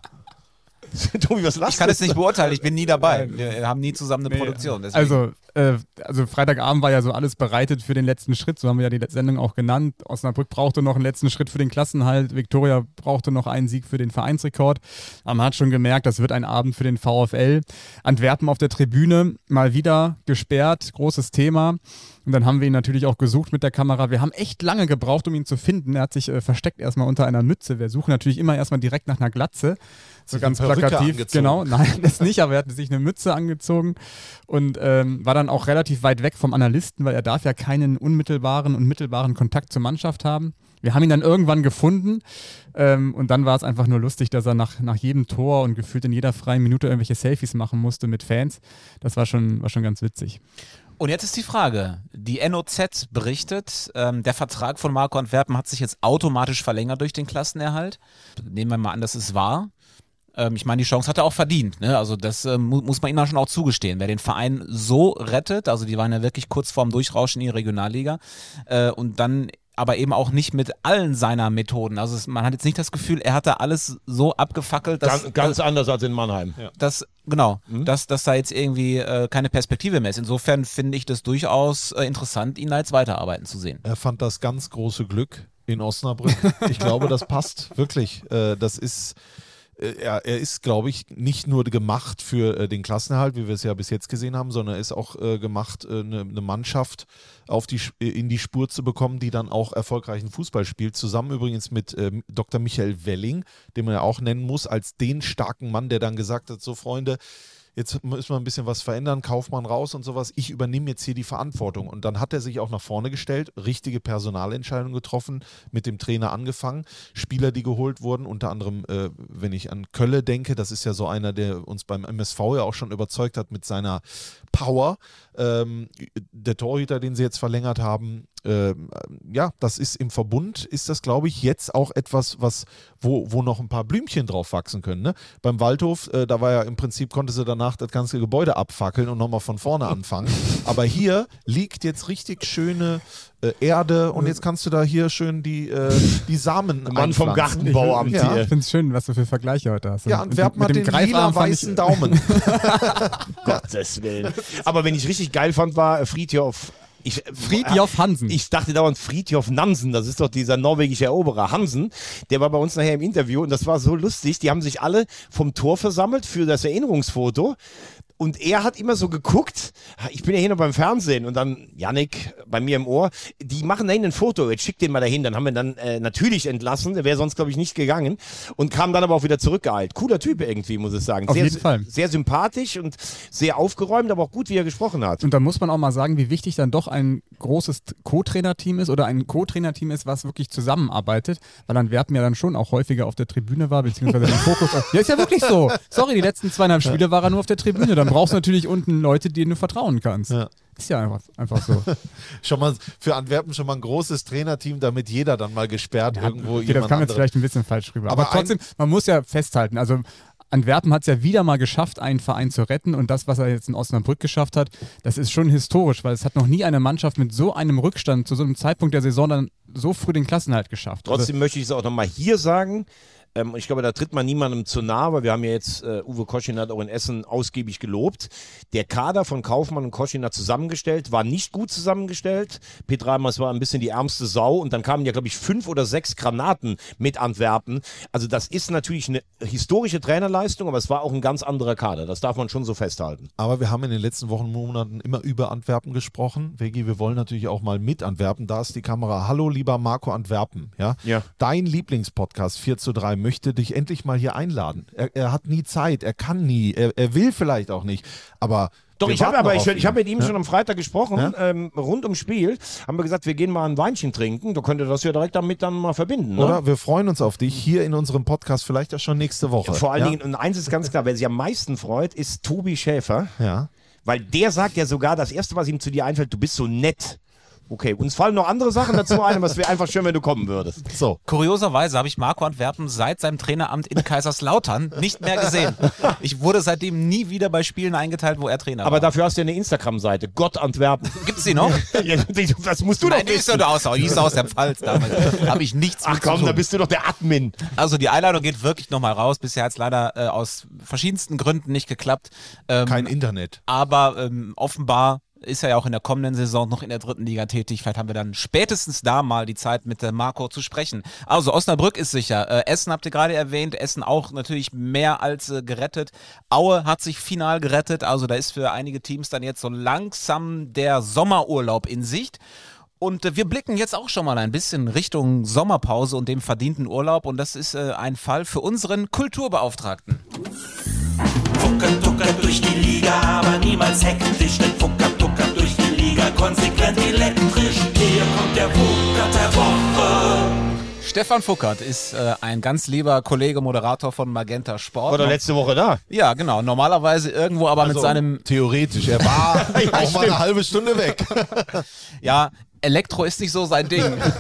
Tobi, was lachst ich kann es nicht beurteilen, ich bin nie dabei. Wir haben nie zusammen eine Produktion. Deswegen. Also Freitagabend war ja so alles bereitet für den letzten Schritt, so haben wir ja die Sendung auch genannt. Osnabrück brauchte noch einen letzten Schritt für den Klassenhalt, Viktoria brauchte noch einen Sieg für den Vereinsrekord. Aber man hat schon gemerkt, das wird ein Abend für den VfL. Antwerpen auf der Tribüne, mal wieder gesperrt, großes Thema. Und dann haben wir ihn natürlich auch gesucht mit der Kamera. Wir haben echt lange gebraucht, um ihn zu finden. Er hat sich versteckt erstmal unter einer Mütze. Wir suchen natürlich immer erstmal direkt nach einer Glatze. So ganz plakativ. Genau, nein, das nicht, aber er hatte sich eine Mütze angezogen und war dann dann auch relativ weit weg vom Analysten, weil er darf ja keinen unmittelbaren und mittelbaren Kontakt zur Mannschaft haben. Wir haben ihn dann irgendwann gefunden und dann war es einfach nur lustig, dass er nach jedem Tor und gefühlt in jeder freien Minute irgendwelche Selfies machen musste mit Fans. Das war schon ganz witzig. Und jetzt ist die Frage, die NOZ berichtet, der Vertrag von Marco Antwerpen hat sich jetzt automatisch verlängert durch den Klassenerhalt. Nehmen wir mal an, dass es wahr. Ich meine, die Chance hat er auch verdient. Ne? Also das muss man ihm dann schon auch zugestehen. Wer den Verein so rettet, also die waren ja wirklich kurz vorm Durchrauschen in die Regionalliga und dann aber eben auch nicht mit allen seiner Methoden. Also man hat jetzt nicht das Gefühl, er hat da alles so abgefackelt, dass... Ganz anders als in Mannheim. Ja. Dass da jetzt irgendwie keine Perspektive mehr ist. Insofern finde ich das durchaus interessant, ihn da jetzt weiterarbeiten zu sehen. Er fand das ganz große Glück in Osnabrück. Ich glaube, das passt wirklich. Das ist... Er ist, glaube ich, nicht nur gemacht für den Klassenerhalt, wie wir es ja bis jetzt gesehen haben, sondern er ist auch gemacht, eine Mannschaft in die Spur zu bekommen, die dann auch erfolgreichen Fußball spielt. Zusammen übrigens mit Dr. Michael Welling, den man ja auch nennen muss, als den starken Mann, der dann gesagt hat, so Freunde, jetzt müssen wir ein bisschen was verändern, Kaufmann raus und sowas, ich übernehme jetzt hier die Verantwortung. Und dann hat er sich auch nach vorne gestellt, richtige Personalentscheidungen getroffen, mit dem Trainer angefangen, Spieler, die geholt wurden, unter anderem, wenn ich an Kölle denke, das ist ja so einer, der uns beim MSV ja auch schon überzeugt hat mit seiner Power. Der Torhüter, den sie jetzt verlängert haben, ja, das ist im Verbund, ist das, glaube ich, jetzt auch etwas, wo noch ein paar Blümchen drauf wachsen können. Ne? Beim Waldhof, da war ja im Prinzip, konnte sie danach das ganze Gebäude abfackeln und nochmal von vorne anfangen. Aber hier liegt jetzt richtig schöne Erde und jetzt kannst du da hier schön die Samen Mann vom Gartenbauamt hier. hier. Ich finde es schön, was du für Vergleiche heute hast. Ja, Antwerpen hat den lila-weißen Daumen. Gottes Willen. Aber wenn ich richtig geil fand, war Fridtjof Hansen. Ich dachte dauernd Fridtjof Nansen, das ist doch dieser norwegische Eroberer Hansen. Der war bei uns nachher im Interview und das war so lustig. Die haben sich alle vom Tor versammelt für das Erinnerungsfoto. Und er hat immer so geguckt, ich bin ja hier noch beim Fernsehen und dann Yannick bei mir im Ohr, die machen da hinten ein Foto, jetzt schickt den mal dahin, dann haben wir dann natürlich entlassen, der wäre sonst glaube ich nicht gegangen und kam dann aber auch wieder zurückgeeilt. Cooler Typ irgendwie, muss ich sagen. Auf jeden Fall. Sehr sympathisch und sehr aufgeräumt, aber auch gut, wie er gesprochen hat. Und da muss man auch mal sagen, wie wichtig dann doch ein großes Co-Trainer-Team ist oder ein Co-Trainer-Team ist, was wirklich zusammenarbeitet, weil Antwerpen ja dann schon auch häufiger auf der Tribüne war, beziehungsweise den Fokus auf... Ja, ist ja wirklich so. Sorry, die letzten 2,5 Spiele war er nur auf der Tribüne, dann brauchst du natürlich unten Leute, denen du vertrauen kannst. Ja. Ist ja einfach so. Schon mal für Antwerpen schon mal ein großes Trainerteam, damit jeder dann mal gesperrt irgendwo jemand das kam jetzt vielleicht ein bisschen falsch rüber. Aber trotzdem, man muss ja festhalten, also Antwerpen hat es ja wieder mal geschafft, einen Verein zu retten und das, was er jetzt in Osnabrück geschafft hat, das ist schon historisch, weil es hat noch nie eine Mannschaft mit so einem Rückstand zu so einem Zeitpunkt der Saison dann so früh den Klassenerhalt geschafft. Trotzdem möchte ich es auch nochmal hier sagen, ich glaube, da tritt man niemandem zu nahe, weil wir haben ja jetzt, Uwe Koschin hat auch in Essen ausgiebig gelobt. Der Kader von Kaufmann und Koschin hat zusammengestellt, war nicht gut zusammengestellt. Peter Reimers war ein bisschen die ärmste Sau und dann kamen ja, glaube ich, 5 oder 6 Granaten mit Antwerpen. Also das ist natürlich eine historische Trainerleistung, aber es war auch ein ganz anderer Kader. Das darf man schon so festhalten. Aber wir haben in den letzten Wochen und Monaten immer über Antwerpen gesprochen. Vegi, wir wollen natürlich auch mal mit Antwerpen. Da ist die Kamera. Hallo, lieber Marco Antwerpen. Ja? Dein Lieblingspodcast 4:3 möchte dich endlich mal hier einladen. Er hat nie Zeit, er kann nie, er will vielleicht auch nicht, aber... Doch, ich habe mit ihm schon am Freitag gesprochen, rund ums Spiel, haben wir gesagt, wir gehen mal ein Weinchen trinken, da könnt ihr das ja direkt damit dann mal verbinden. Ne? Oder? Wir freuen uns auf dich hier in unserem Podcast, vielleicht auch schon nächste Woche. Vor allen Dingen, und eins ist ganz klar, wer sich am meisten freut, ist Tobi Schäfer, weil der sagt ja sogar, das Erste, was ihm zu dir einfällt, du bist so nett. Okay, uns fallen noch andere Sachen dazu ein, aber es wäre einfach schön, wenn du kommen würdest. So. Kurioserweise habe ich Marco Antwerpen seit seinem Traineramt in Kaiserslautern nicht mehr gesehen. Ich wurde seitdem nie wieder bei Spielen eingeteilt, wo er Trainer war. Aber dafür hast du ja eine Instagram-Seite, Gott Antwerpen. Gibt's die noch? Das musst du doch wissen. Die ist aus der Pfalz damals. Habe ich nichts mit zu tun. Ach komm, da bist du doch der Admin. Also die Einladung geht wirklich nochmal raus. Bisher hat es leider aus verschiedensten Gründen nicht geklappt. Kein Internet. Aber offenbar ist er ja auch in der kommenden Saison noch in der 3. Liga tätig. Vielleicht haben wir dann spätestens da mal die Zeit, mit Marco zu sprechen. Also Osnabrück ist sicher. Essen habt ihr gerade erwähnt. Essen auch natürlich mehr als gerettet. Aue hat sich final gerettet. Also da ist für einige Teams dann jetzt so langsam der Sommerurlaub in Sicht. Und wir blicken jetzt auch schon mal ein bisschen Richtung Sommerpause und dem verdienten Urlaub. Und das ist ein Fall für unseren Kulturbeauftragten. Fucker, tucker durch die Liga, aber niemals hektisch, denn Fucker, tucker konsequent elektrisch. Hier kommt der Fuckert der Woche. Stefan Fuckert ist ein ganz lieber Kollege, Moderator von Magenta Sport. War doch letzte Woche da. Ja, genau. Normalerweise irgendwo, aber mit seinem... Theoretisch, er war auch mal eine halbe Stunde weg. Ja, Elektro ist nicht so sein Ding.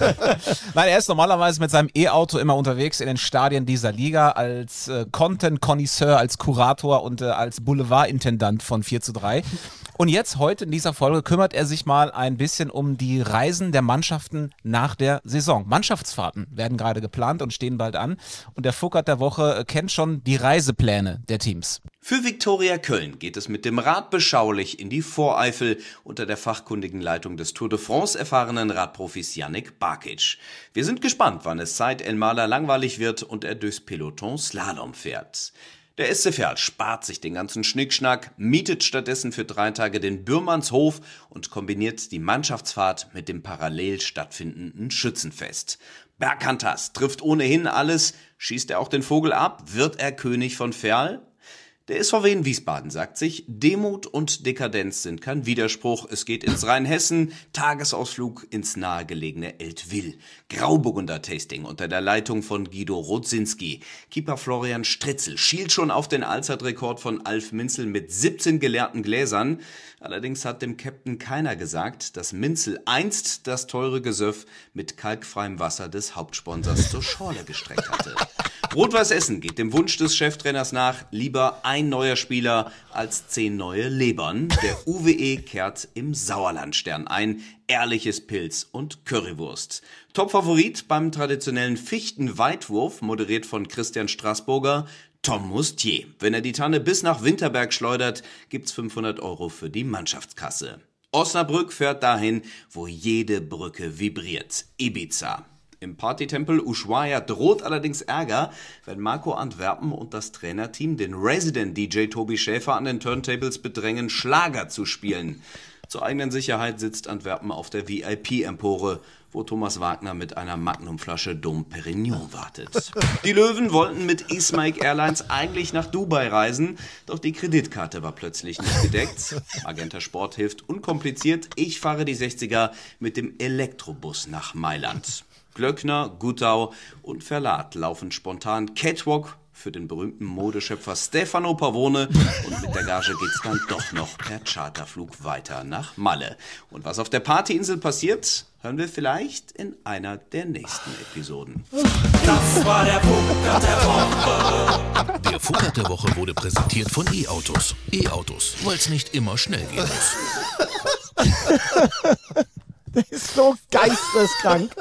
Nein, er ist normalerweise mit seinem E-Auto immer unterwegs in den Stadien dieser Liga als Content-Connoisseur, als Kurator und als Boulevardintendant von 4:3. Und jetzt, heute in dieser Folge, kümmert er sich mal ein bisschen um die Reisen der Mannschaften nach der Saison. Mannschaftsfahrten werden gerade geplant und stehen bald an. Und der Fuckert der Woche kennt schon die Reisepläne der Teams. Für Viktoria Köln geht es mit dem Rad beschaulich in die Voreifel unter der fachkundigen Leitung des Tour de France erfahrenen Radprofis Yannick Barkic. Wir sind gespannt, wann es Said El Mala langweilig wird und er durchs Peloton Slalom fährt. Der SC Verl spart sich den ganzen Schnickschnack, mietet stattdessen für 3 Tage den Bürmannshof und kombiniert die Mannschaftsfahrt mit dem parallel stattfindenden Schützenfest. Bergkantas trifft ohnehin alles. Schießt er auch den Vogel ab? Wird er König von Verl? Der SVW in Wiesbaden sagt sich, Demut und Dekadenz sind kein Widerspruch. Es geht ins Rheinhessen, Tagesausflug ins nahegelegene Eltville. Grauburgunder-Tasting unter der Leitung von Guido Rodzinski. Keeper Florian Stritzel schielt schon auf den Allzeitrekord von Alf Minzel mit 17 geleerten Gläsern. Allerdings hat dem Captain keiner gesagt, dass Minzel einst das teure Gesöff mit kalkfreiem Wasser des Hauptsponsors zur Schorle gestreckt hatte. Rot-Weiß Essen geht dem Wunsch des Cheftrainers nach, lieber ein neuer Spieler als 10 neue Lebern. Der UWE kehrt im Sauerlandstern ein, ehrliches Pilz und Currywurst. Topfavorit beim traditionellen Fichtenweitwurf, moderiert von Christian Straßburger, Tom Mustier. Wenn er die Tanne bis nach Winterberg schleudert, gibt's 500 € für die Mannschaftskasse. Osnabrück fährt dahin, wo jede Brücke vibriert. Ibiza. Im Partytempel Ushuaia droht allerdings Ärger, wenn Marco Antwerpen und das Trainerteam den Resident-DJ Tobi Schäfer an den Turntables bedrängen, Schlager zu spielen. Zur eigenen Sicherheit sitzt Antwerpen auf der VIP-Empore, wo Thomas Wagner mit einer Magnumflasche Dom Perignon wartet. Die Löwen wollten mit Ismaik Airlines eigentlich nach Dubai reisen, doch die Kreditkarte war plötzlich nicht gedeckt. Magenta Sport hilft unkompliziert, ich fahre die 60er mit dem Elektrobus nach Mailand. Glöckner, Guttau und Verlat laufen spontan Catwalk für den berühmten Modeschöpfer Stefano Pavone und mit der Gage geht's dann doch noch per Charterflug weiter nach Malle. Und was auf der Partyinsel passiert, hören wir vielleicht in einer der nächsten Episoden. Das war der Fuckert der Woche. Der Fuckert der Woche wurde präsentiert von E-Autos. E-Autos, weil es nicht immer schnell gehen muss. Der ist so geisteskrank.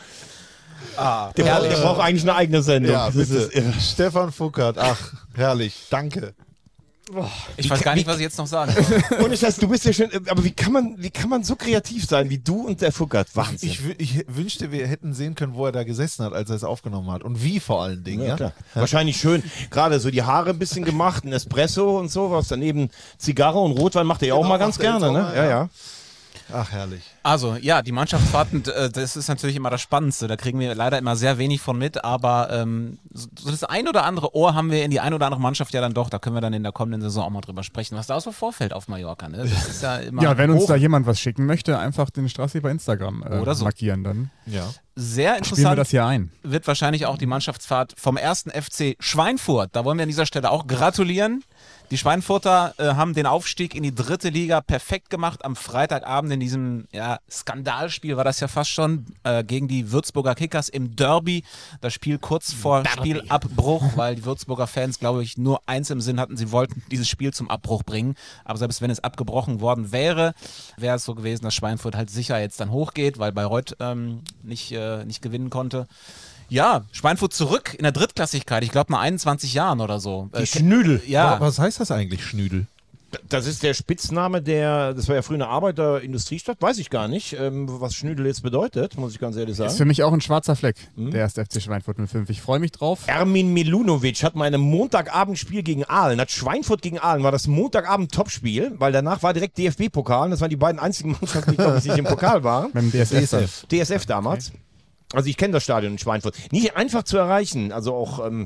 Der braucht eigentlich eine eigene Sendung. Ja, bitte. Stefan Fuckert, ach, herrlich, danke. Ich weiß gar nicht, was ich jetzt noch sagen soll. Und ich weiß, du bist ja schön, aber wie kann man so kreativ sein wie du und der Fuckert? Wahnsinn. Ich wünschte, wir hätten sehen können, wo er da gesessen hat, als er es aufgenommen hat. Und wie vor allen Dingen. Ja, klar. Wahrscheinlich schön, gerade so die Haare ein bisschen gemacht, ein Espresso und sowas. Daneben Zigarre und Rotwein macht er ja auch mal ganz gerne. Ne? Ja. Ach, herrlich. Also, ja, die Mannschaftsfahrten, das ist natürlich immer das Spannendste. Da kriegen wir leider immer sehr wenig von mit, aber so das ein oder andere Ohr haben wir in die ein oder andere Mannschaft ja dann doch. Da können wir dann in der kommenden Saison auch mal drüber sprechen, was da so vorfällt auf Mallorca. Ne? Das ist ja immer ja, wenn uns da jemand was schicken möchte, einfach den Strassi bei Instagram oder so markieren dann. Ja. Sehr interessant. Spielen wir das hier ein. Wird wahrscheinlich auch die Mannschaftsfahrt vom 1. FC Schweinfurt. Da wollen wir an dieser Stelle auch gratulieren. Die Schweinfurter haben den Aufstieg in die 3. Liga perfekt gemacht am Freitagabend in diesem Skandalspiel, war das ja fast schon, gegen die Würzburger Kickers im Derby. Das Spiel kurz vor Spielabbruch, weil die Würzburger Fans, glaube ich, nur eins im Sinn hatten, sie wollten dieses Spiel zum Abbruch bringen. Aber selbst wenn es abgebrochen worden wäre, wäre es so gewesen, dass Schweinfurt halt sicher jetzt dann hochgeht, weil Bayreuth nicht gewinnen konnte. Ja, Schweinfurt zurück in der Drittklassigkeit, ich glaube nach 21 Jahren oder so. Die Schnüdel. Ja. Was heißt das eigentlich, Schnüdel? Das ist der Spitzname das war ja früher eine Arbeiter-Industriestadt, weiß ich gar nicht, was Schnüdel jetzt bedeutet, muss ich ganz ehrlich sagen. Ist für mich auch ein schwarzer Fleck, der erste FC Schweinfurt 05. Ich freue mich drauf. Ermin Milunovic hat mal ein Montagabendspiel gegen Aalen, hat Schweinfurt gegen Aalen, war das Montagabend-Topspiel, weil danach war direkt DFB-Pokal, das waren die beiden einzigen Mannschaften, die, glaube ich, nicht im Pokal waren. Mit dem DSF damals. Okay. Also ich kenne das Stadion in Schweinfurt. Nicht einfach zu erreichen, also auch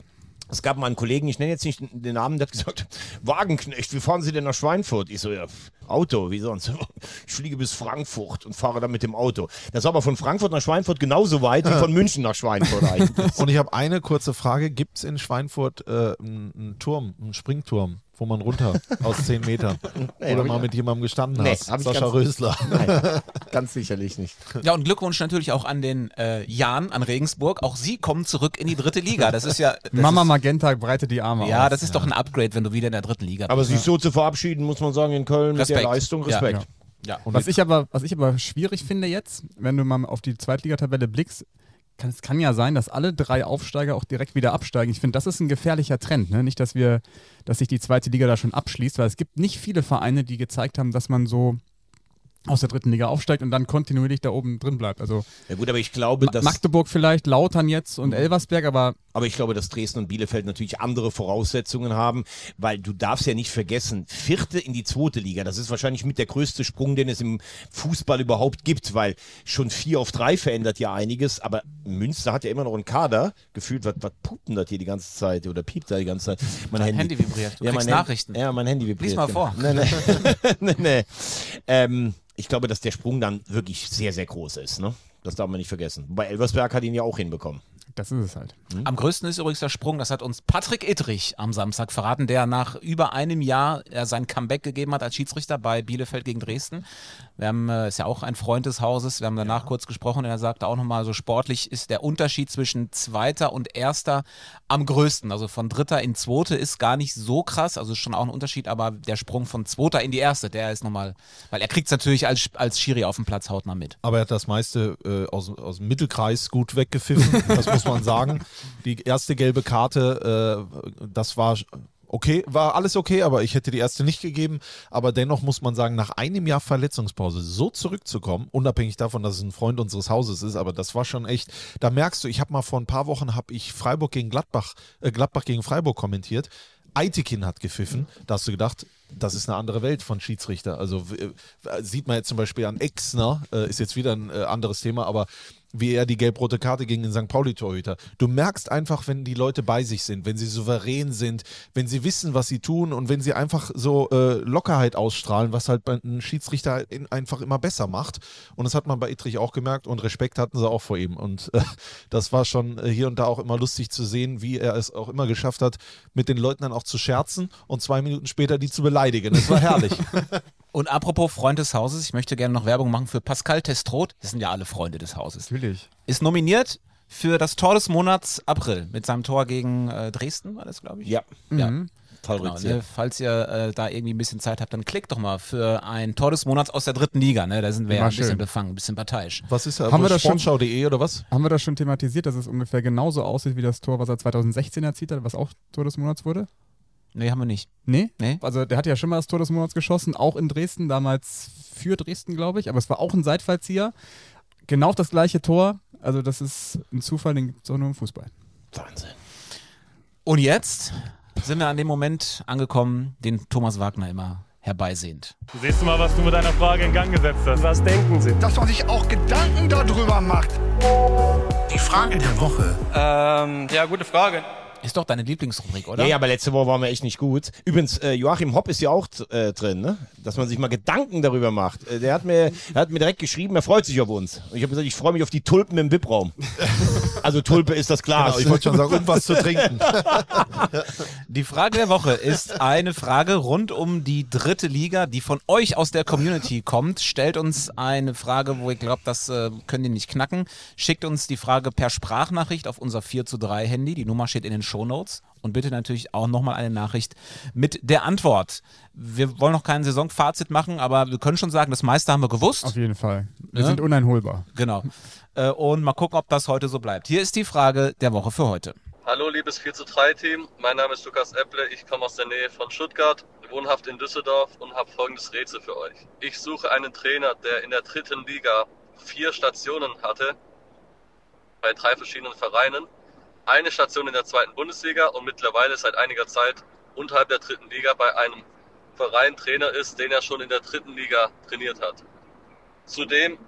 Es gab mal einen Kollegen, ich nenne jetzt nicht den Namen, der hat gesagt, Wagenknecht, wie fahren Sie denn nach Schweinfurt? Ich so, ja, Auto, wie sonst? Ich fliege bis Frankfurt und fahre dann mit dem Auto. Das war aber von Frankfurt nach Schweinfurt genauso weit wie von München nach Schweinfurt eigentlich. Und ich habe eine kurze Frage. Gibt es in Schweinfurt einen Turm, einen Springturm, wo man runter aus 10 Metern oder mal mit jemandem gestanden hast? Sascha Rösler. Nein, ganz sicherlich nicht. Ja, und Glückwunsch natürlich auch an den Jan an Regensburg. Auch sie kommen zurück in die 3. Liga. Das ist ja... Mama Magenta breitet die Arme aus. Ja, das ist doch ein Upgrade, wenn du wieder in der 3. Liga bist. Aber sich so zu verabschieden, muss man sagen, in Köln mit der Leistung, Respekt. Ja. Und was ich aber schwierig finde jetzt, wenn du mal auf die Zweitligatabelle blickst, es kann ja sein, dass alle 3 Aufsteiger auch direkt wieder absteigen. Ich finde, das ist ein gefährlicher Trend. Ne? Nicht, dass sich die 2. Liga da schon abschließt, weil es gibt nicht viele Vereine, die gezeigt haben, dass man so aus der 3. Liga aufsteigt und dann kontinuierlich da oben drin bleibt. Also ja gut, aber ich glaube, dass Magdeburg vielleicht, Lautern jetzt und Elversberg, aber ich glaube, dass Dresden und Bielefeld natürlich andere Voraussetzungen haben, weil du darfst ja nicht vergessen, 4. in die 2. Liga, das ist wahrscheinlich mit der größte Sprung, den es im Fußball überhaupt gibt, weil schon 4 auf 3 verändert ja einiges, aber Münster hat ja immer noch einen Kader, gefühlt, was pupt denn das hier die ganze Zeit oder piept da die ganze Zeit? Mein Handy vibriert, du kriegst Nachrichten. Ja, mein Handy vibriert. Lies mal vor. Nee. Ich glaube, dass der Sprung dann wirklich sehr, sehr groß ist. Ne? Das darf man nicht vergessen. Wobei Elversberg hat ihn ja auch hinbekommen. Das ist es halt. Am größten ist übrigens der Sprung, das hat uns Patrick Ittrich am Samstag verraten, der nach über einem Jahr sein Comeback gegeben hat als Schiedsrichter bei Bielefeld gegen Dresden. Wir haben, ist ja auch ein Freund des Hauses, wir haben danach kurz gesprochen und er sagte auch nochmal, so sportlich ist der Unterschied zwischen 2. und 1. am größten. Also von 3. in 2. ist gar nicht so krass, also ist schon auch ein Unterschied, aber der Sprung von 2. in die 1., der ist nochmal, weil er kriegt es natürlich als Schiri auf dem Platz hautnah mit. Aber er hat das meiste aus dem Mittelkreis gut weggepfiffen, das muss man sagen. Die erste gelbe Karte, das war okay, war alles okay, aber ich hätte die erste nicht gegeben. Aber dennoch muss man sagen, nach einem Jahr Verletzungspause so zurückzukommen, unabhängig davon, dass es ein Freund unseres Hauses ist, aber das war schon echt, da merkst du, ich habe mal vor ein paar Wochen Freiburg gegen Gladbach gegen Freiburg kommentiert. Aitekin hat gepfiffen, da hast du gedacht, das ist eine andere Welt von Schiedsrichter. Also sieht man jetzt zum Beispiel an Exner, ist jetzt wieder ein anderes Thema, aber wie er die gelb-rote Karte gegen den St. Pauli-Torhüter. Du merkst einfach, wenn die Leute bei sich sind, wenn sie souverän sind, wenn sie wissen, was sie tun und wenn sie einfach so Lockerheit ausstrahlen, was halt bei einem Schiedsrichter einfach immer besser macht. Und das hat man bei Ittrich auch gemerkt und Respekt hatten sie auch vor ihm. Und das war schon hier und da auch immer lustig zu sehen, wie er es auch immer geschafft hat, mit den Leuten dann auch zu scherzen und 2 Minuten später die zu beleidigen. Das war herrlich. Und apropos Freund des Hauses, ich möchte gerne noch Werbung machen für Pascal Testroth. Das sind ja alle Freunde des Hauses. Natürlich. Ist nominiert für das Tor des Monats April mit seinem Tor gegen Dresden, war das, glaube ich? Ja. Genau, ne? Falls ihr da irgendwie ein bisschen Zeit habt, dann klickt doch mal für ein Tor des Monats aus der 3. Liga. Ne? Da sind wir ja ein bisschen befangen, ein bisschen parteiisch. Was ist da? Haben wir das Sportschau.de oder was? Haben wir das schon thematisiert, dass es ungefähr genauso aussieht wie das Tor, was er 2016 erzielt hat, was auch Tor des Monats wurde? Nee, haben wir nicht. Nee? Also der hat ja schon mal das Tor des Monats geschossen, auch in Dresden, damals für Dresden, glaube ich. Aber es war auch ein Seitfallzieher. Genau das gleiche Tor. Also das ist ein Zufall, den gibt es auch nur im Fußball. Wahnsinn. Und jetzt sind wir an dem Moment angekommen, den Thomas Wagner immer herbeisehnt. Du siehst mal, was du mit deiner Frage in Gang gesetzt hast. Was denken Sie? Dass man sich auch Gedanken darüber macht. Die Frage der Woche. Ja, gute Frage. Ist doch deine Lieblingsrubrik, oder? Ja, aber letzte Woche waren wir echt nicht gut. Übrigens, Joachim Hopp ist ja auch drin, ne? Dass man sich mal Gedanken darüber macht. Der hat mir direkt geschrieben, er freut sich auf uns. Und ich habe gesagt, ich freue mich auf die Tulpen im VIP-Raum. Also Tulpe ist das Glas. Genau, ich wollte schon sagen, und was zu trinken. Die Frage der Woche ist eine Frage rund um die 3. Liga, die von euch aus der Community kommt. Stellt uns eine Frage, wo ihr glaubt, das können die nicht knacken. Schickt uns die Frage per Sprachnachricht auf unser 4:3 Handy. Die Nummer steht in den Shownotes. Und bitte natürlich auch nochmal eine Nachricht mit der Antwort. Wir wollen noch kein Saisonfazit machen, aber wir können schon sagen, das meiste haben wir gewusst. Auf jeden Fall. Wir sind uneinholbar. Genau. Und mal gucken, ob das heute so bleibt. Hier ist die Frage der Woche für heute. Hallo liebes 4:3-Team, mein Name ist Lukas Epple, ich komme aus der Nähe von Stuttgart, wohnhaft in Düsseldorf und habe folgendes Rätsel für euch. Ich suche einen Trainer, der in der 3. Liga 4 Stationen hatte, bei 3 verschiedenen Vereinen, eine Station in der 2. Bundesliga und mittlerweile seit einiger Zeit unterhalb der 3. Liga bei einem Verein Trainer ist, den er schon in der 3. Liga trainiert hat. Zudem,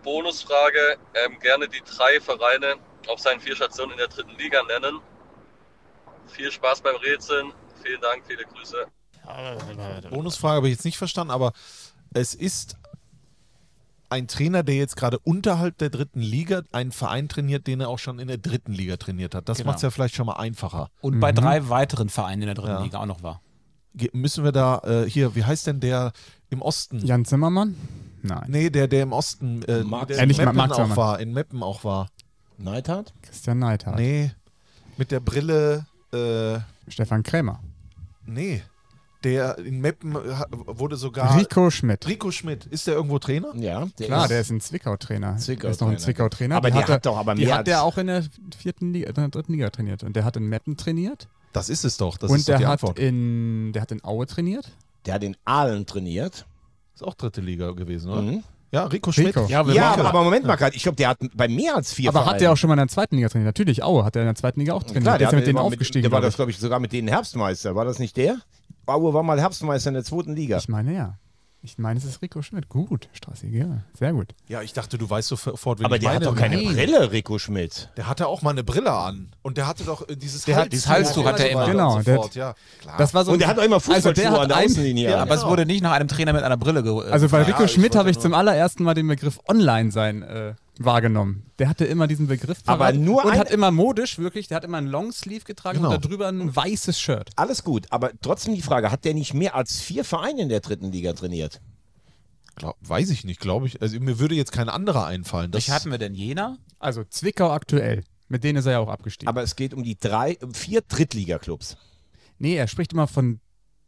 Bonusfrage, gerne die 3 Vereine auf seinen 4 Stationen in der 3. Liga nennen, Viel Spaß beim Rätseln. Vielen Dank, viele Grüße. Bonusfrage habe ich jetzt nicht verstanden, aber es ist ein Trainer, der jetzt gerade unterhalb der 3. Liga einen Verein trainiert, den er auch schon in der 3. Liga trainiert hat. Das Genau. macht es ja vielleicht schon mal einfacher. Und bei 3 weiteren Vereinen in der 3. Liga auch noch war. Müssen wir da, hier, wie heißt denn der im Osten? Jan Zimmermann? Nein. Nee, der im Osten, der in nicht Meppen Marc auch Zimmermann. war. In Meppen auch war. Neidhardt? Christian Neidhardt. Nee, mit der Brille, Stefan Krämer. nee. Der in Meppen wurde sogar... Rico Schmidt. Rico Schmidt. Ist der irgendwo Trainer? Ja. Klar, der ist ein Zwickau-Trainer. Der ist noch ein Zwickau-Trainer. Aber Die der hatte- hat doch aber die mehr hat der als- auch in der 4. Liga, in der 3. Liga trainiert. Und der hat in Meppen trainiert. Das ist es doch. Das und ist doch der die hat Antwort. der hat in Aue trainiert. Der hat in Aalen trainiert. Ist auch 3. Liga gewesen, oder? Mhm. Ja, Rico Schmidt. Rico. Ja, aber Moment mal gerade. Ich glaube, der hat bei mehr als 4 Aber Vereinen. hat der auch schon mal in der 2. Liga trainiert? Natürlich, Aue hat er in der 2. Liga auch trainiert. Klar, der ist ja mit denen immer aufgestiegen. Der war glaub das, glaube ich, sogar mit denen Herbstmeister. War das nicht der? Aue war mal Herbstmeister in der 2. Liga. ich meine, ja. Ich meine, es ist Rico Schmidt. Gut, Strassi, ja. Sehr gut. Ja, ich dachte, du weißt sofort, wen Aber ich der meine. hat doch keine Nein. Brille, Rico Schmidt. Der hatte auch mal eine Brille an. Und der hatte doch dieses Dieses Halstuch hat er immer. Genau, Und so fort. Ja, klar. Das war so Und der hat auch immer Fußballschuhe der hat an der ein- Außenlinie. Ja, an. aber es wurde nicht nach einem Trainer mit einer Brille Also bei Rico ich Schmidt wollte habe ich nur- zum allerersten Mal den Begriff Online-Sein wahrgenommen. Der hatte immer diesen Begriff Aber parat nur und ein- hat immer modisch, wirklich, der hat immer einen Longsleeve getragen Genau. und darüber ein weißes Shirt. Alles gut, aber trotzdem die Frage, hat der nicht mehr als 4 Vereine in der 3. Liga trainiert? Weiß ich nicht, glaube ich. Also mir würde jetzt kein anderer einfallen. Das Welche hatten wir denn? Jena? Also Zwickau aktuell. Mit denen ist er ja auch abgestiegen. Aber es geht um die 4 Drittliga-Clubs. Nee, er spricht immer von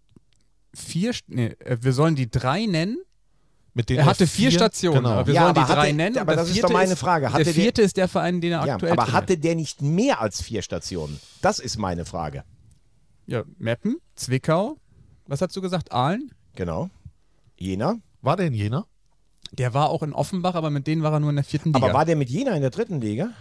4, wir sollen die 3 nennen. mit denen Er hatte 4 Stationen, Genau. aber wir Ja, sollen die aber 3 hatte- nennen. aber und das ist 4. doch meine Frage. Der Hatte der- 4. ist der Verein, den er Ja, aktuell aber trainiert. hatte der nicht mehr als 4 Stationen? Das ist meine Frage. Ja, Meppen, Zwickau, was hast du gesagt? Aalen? Genau. Jena. War der in Jena? Der war auch in Offenbach, aber mit denen war er nur in der 4. Liga. Aber war der mit Jena in der 3. Liga?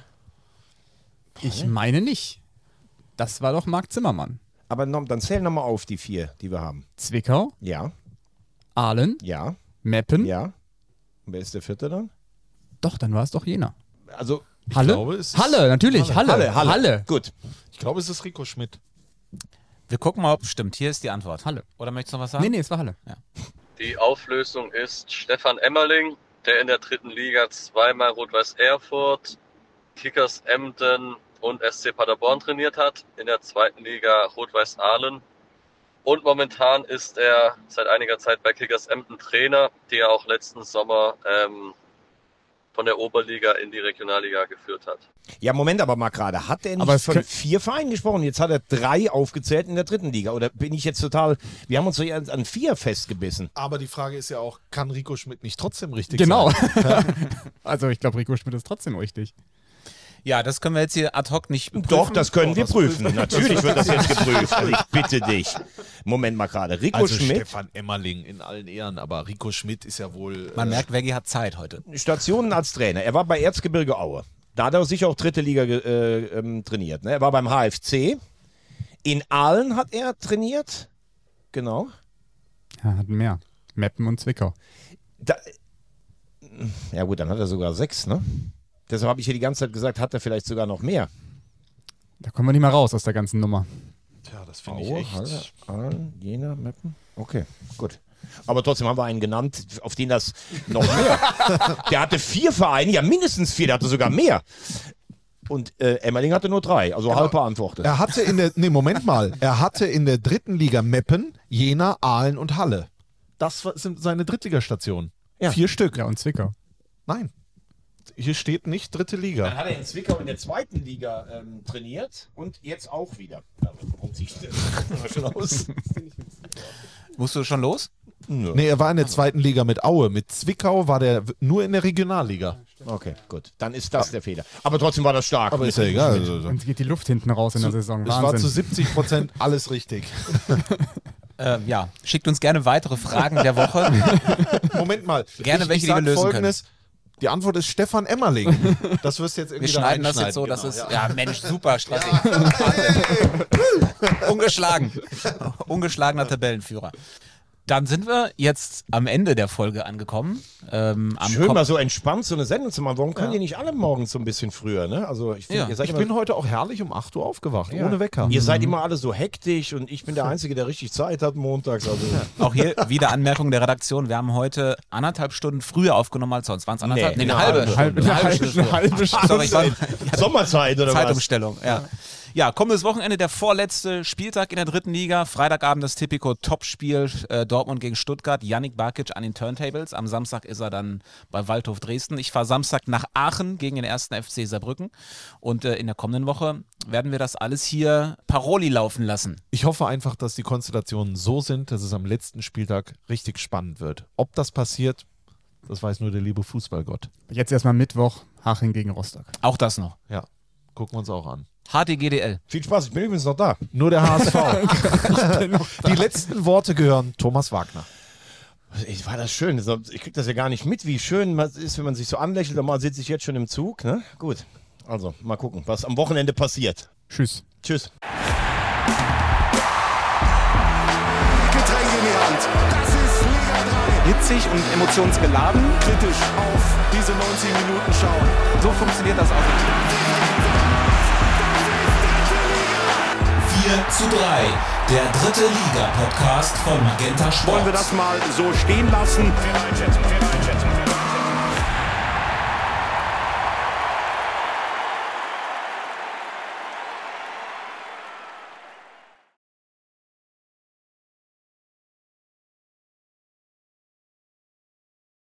Ich meine nicht. Das war doch Marc Zimmermann. Aber dann zähl nochmal auf die 4, die wir haben. Zwickau, Ja, Aalen, ja, Meppen. ja. Und wer ist der 4. dann? Doch, dann war es doch Jena. Also Halle? glaube, es ist- Halle, natürlich. Halle. Gut. Ich glaube, es ist Rico Schmidt. Wir gucken mal, ob es stimmt. Hier ist die Antwort. Halle. Oder möchtest du noch was sagen? Nee, es war Halle. Ja. Die Auflösung ist Stefan Emmerling, der in der 3. Liga zweimal Rot-Weiß Erfurt, Kickers Emden und SC Paderborn trainiert hat. In der 2. Liga Rot-Weiß Aalen. Und momentan ist er seit einiger Zeit bei Kickers Emden Trainer, die er auch letzten Sommer von der Oberliga in die Regionalliga geführt hat. Ja, Moment aber mal gerade. Hat er Aber nicht es von könnt- 4 Vereinen gesprochen? Jetzt hat er 3 aufgezählt in der 3. Liga. Oder bin ich jetzt total... Wir haben uns so eher an 4 festgebissen. Aber die Frage ist ja auch, kann Rico Schmidt nicht trotzdem richtig Genau. sein? Also ich glaube, Rico Schmidt ist trotzdem richtig. Ja, das können wir jetzt hier ad hoc nicht prüfen. Doch, das können wir das prüfen. prüfen. Natürlich wird das jetzt geprüft. Also ich bitte dich. Moment mal gerade. Rico Also Schmidt, Stefan Emmerling in allen Ehren, aber Rico Schmidt ist ja wohl... Man merkt, Veggie hat Zeit heute. Stationen als Trainer. Er war bei Erzgebirge Aue. Da hat er sicher auch 3. Liga trainiert. Ne? Er war beim HFC. In Aalen hat er trainiert. Genau. Ja, hat mehr. Meppen und Zwickau. Da, ja gut, dann hat er sogar 6, ne? Deshalb habe ich hier die ganze Zeit gesagt, hat er vielleicht sogar noch mehr. Da kommen wir nicht mehr raus aus der ganzen Nummer. Tja, das finde ich Aue, echt... Halle, Aalen, Jena, Meppen. Okay, gut. Aber trotzdem haben wir einen genannt, auf den das noch mehr. Der hatte 4 Vereine, ja mindestens 4, der hatte sogar mehr. Und Emmerling hatte nur 3, also halb beantwortet. Er hatte in der... Nee, Moment mal. Er hatte in der 3. Liga Meppen, Jena, Aalen und Halle. Das sind seine Drittligastationen. Ja. 4 Stück. Ja, und Zwickau. Nein. Hier steht nicht 3. Liga. Dann hat er in Zwickau in der 2. Liga trainiert und jetzt auch wieder. Warum sieht das schon aus? Musst du schon los? Nee, er war in der 2. Liga mit Aue. Mit Zwickau war der nur in der Regionalliga. Okay, gut. Dann ist das der Fehler. Aber trotzdem war das stark. Aber ist ja egal. Also, Uns geht die Luft hinten raus in der Saison. es war Wahnsinn. zu 70% alles richtig. Ja, schickt uns gerne weitere Fragen der Woche. Moment mal. Gerne welche, die wir sag lösen Folgendes. Die Antwort ist Stefan Emmerling. Das wirst du jetzt Wir irgendwie schneiden das jetzt so, dass es. Ja, Mensch, super, Strassi. Ungeschlagen. Ungeschlagener Tabellenführer. Dann sind wir jetzt am Ende der Folge angekommen. Schön mal so entspannt so eine Sendung zu machen. Warum können die nicht alle morgens so ein bisschen früher? Ne? Also ich find, ich bin heute auch herrlich um 8 Uhr aufgewacht, ohne Wecker. Ihr seid immer alle so hektisch und ich bin der Einzige, der richtig Zeit hat montags. Also. Auch hier wieder Anmerkung der Redaktion. Wir haben heute 1,5 Stunden früher aufgenommen als sonst. Waren es 1,5? Nee, eine halbe Stunde. Sorry, Sommerzeit oder Zeitumstellung, ja. Ja, kommendes Wochenende der vorletzte Spieltag in der 3. Liga. Freitagabend das Tipico-Topspiel Dortmund gegen Stuttgart. Yannick Barkic an den Turntables. Am Samstag ist er dann bei Waldhof Dresden. Ich fahre Samstag nach Aachen gegen den 1. FC Saarbrücken. Und in der kommenden Woche werden wir das alles hier Paroli laufen lassen. Ich hoffe einfach, dass die Konstellationen so sind, dass es am letzten Spieltag richtig spannend wird. Ob das passiert, das weiß nur der liebe Fußballgott. Jetzt erstmal Mittwoch, Haching gegen Rostock. Auch das noch. Ja, gucken wir uns auch an. HTGDL. Viel Spaß, ich bin übrigens noch da. Nur der HSV. Die letzten Worte gehören Thomas Wagner. War das schön. Ich krieg das ja gar nicht mit, wie schön es ist, wenn man sich so anlächelt. Und mal sitze ich jetzt schon im Zug. Ne? Gut, also mal gucken, was am Wochenende passiert. Tschüss. Tschüss. Getränk in die Hand. Das ist Liga 3. Hitzig und emotionsgeladen. Kritisch auf diese 90 Minuten schauen. So funktioniert das auch. 4:3, der 3. Liga-Podcast von Magenta Sport. Wollen wir das mal so stehen lassen?